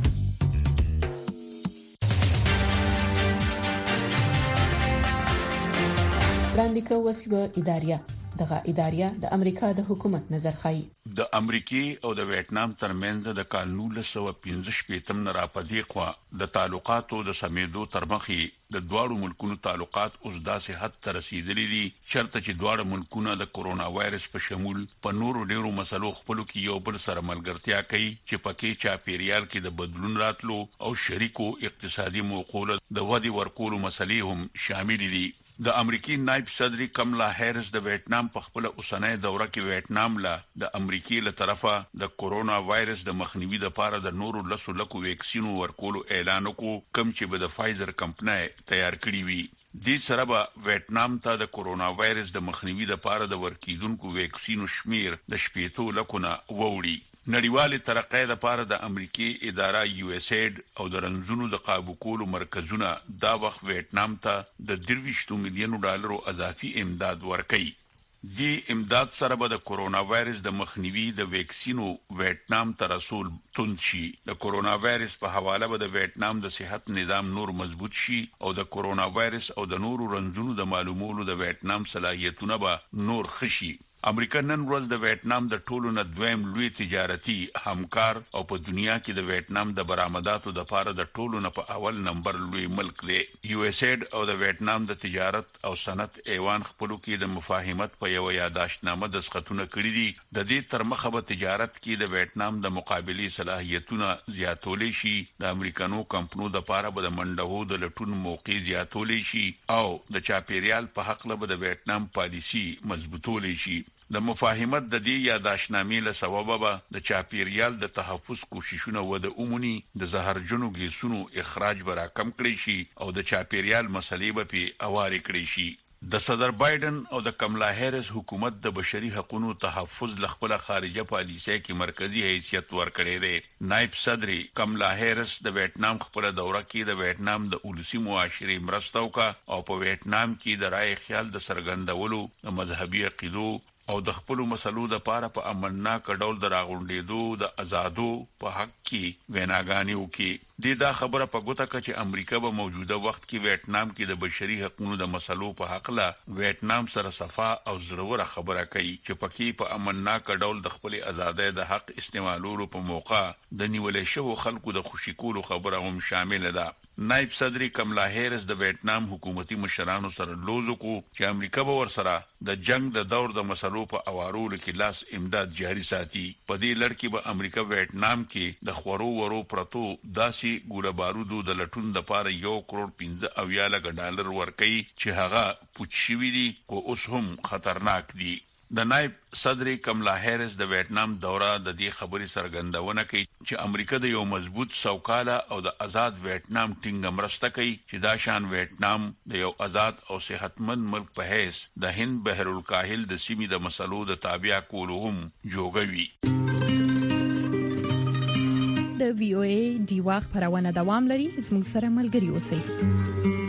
وړاندې کوي وسیبه اداریه دغه اداریه د امریکا د حکومت نظر خای. د امریکای او د ویتنام ترمنځ د کال 1915 نه راپدې خوا د تعلقاتو د سمیدو تر مخې د دواړو ملکونو تعلقات اوس داسې حد ته رسیدلي دي چرته چې دواړو ملکونه د کورونا وایرس په شمول په نورو ډیرو مسلو خپل کې یو بل سره ملګرتیا کوي چې پکې چاپیریال کې د بدلون راتلو او شریکو اقتصادي موقوله د ودی ورکولو مسلې هم شامل دي. د امریکای نائب صدر کملا هریس د ویتنام په خپل اوسنۍ دوره کې ویتنام له د امریکای له طرفه د کورونا وایرس د مخنیوي لپاره د نورو لسو لکو ویکسینو ورکولو اعلان وکړ کوم چې به د فایزر کمپنی تیار کړی وي. دې سره به ویتنام ته د کورونا وایرس د مخنیوي لپاره د ورکیدونکو ویکسینو شمیر د 80 لکو نه ووړي. نړیوال ترقۍ لپاره د امریکای اداره USAID او د رنځونو د قابو کولو مرکزونه دا وخت ویتنام ته د 23 میلیون ډالر اضافي امداد ورکړي. دې امداد سره به د کورونا وایرس د مخنیوي د ویکسینو ویتنام ته رسول توند شي. د کورونا وایرس په حواله به د ویتنام د صحت نظام نور مضبوط شي او د کورونا وایرس او د نورو رنځونو د معلومولو د ویتنام صلاحیتونه به نور خشي. امریکا نن ورځ د ویتنام د ټولو نه دویم لوی تجارتي همکار او په دنیا کې د ویتنام د برآمداتو د لپاره د ټولو نه په اول نمبر لوی ملک دی. یو اس ایډ او د ویتنام د تجارت او صنعت ایوان خپلو کې د مفاهمت په یو یاداشتنامه دسخطونه کړي دي. د دې تر مخه به تجارت کې د ویتنام د مقابلي صلاحیتونه زیاتول شي، د امریکانو کمپنیو د لپاره به د منډهو د لټون موقع زیاتول شي او د چاپیریال په حق له د ویتنام پالیسی مضبوطول شي. د مفاهمت د دې یاداشتنامې له سببه به د چاپیریال د تحفظ کوششونه و د عمومي د زهرجنو ګیسونو اخراج برا کم کړی شي او د چاپیریال مسلې به په اواره کړی شي. د صدر بایدن او د کملا هریس حکومت د بشري حقوقو تحفظ لخپله خارجه پالیسۍ کې مرکزی حیثیت ورکړی دی. نائب صدر کملا هریس د ویتنام خپله دوره کې د ویتنام د اولسي معاشري مرسته وکړه او په ویتنام کې د رائے خیال د سرګندولو د مذهبي عقیدو او د خپل مسلو د پاره په امنناک ډول د راغونډېدو د آزادو په حق کې ویناګانی وکي. دا خبره په ګوته کې چې امریکا به موجوده وخت کې ویتنام کې د بشري حقوقو د مسلو په حق لا ویتنام سره صفا او ضروره خبره کوي چې پکې په امنناک ډول د خپل ازادۍ د حق استعمالولو په موقع د نیولې شو خلکو د خوشی کولو خبره هم شامل ده. نائب صدر کملا هریس د ویتنام حکومتي مشرانو سره لوزو کو چې امریکا به ورسره د جنگ د دور د مسلو په اوارولو کې لاس امداد جاري ساتي. په دې لړ کې به امریکا ویتنام کې د خورو ورو پرتو داسي ګوله بارودو د لټون د پاره $1.15 کروڑ ورکړي چې هغه پوښ شوی دي او اوس هم خطرناک دي. د نائب صدر کملا هریس د ویتنام دوره د دې خبرې سرګندونه کوي چې امریکا د یو مضبوط سوکاله او د آزاد ویتنام ټینګ مرسته کوي چې دا شان ویتنام د یو آزاد او صحتمند ملک په حیث د هند بحر الکاهل د سیمې د مسلو د تابع کولو هم جوړوي. د وی او ای دی واخ پرونه دوام لري. زموږ سره ملګری اوسئ.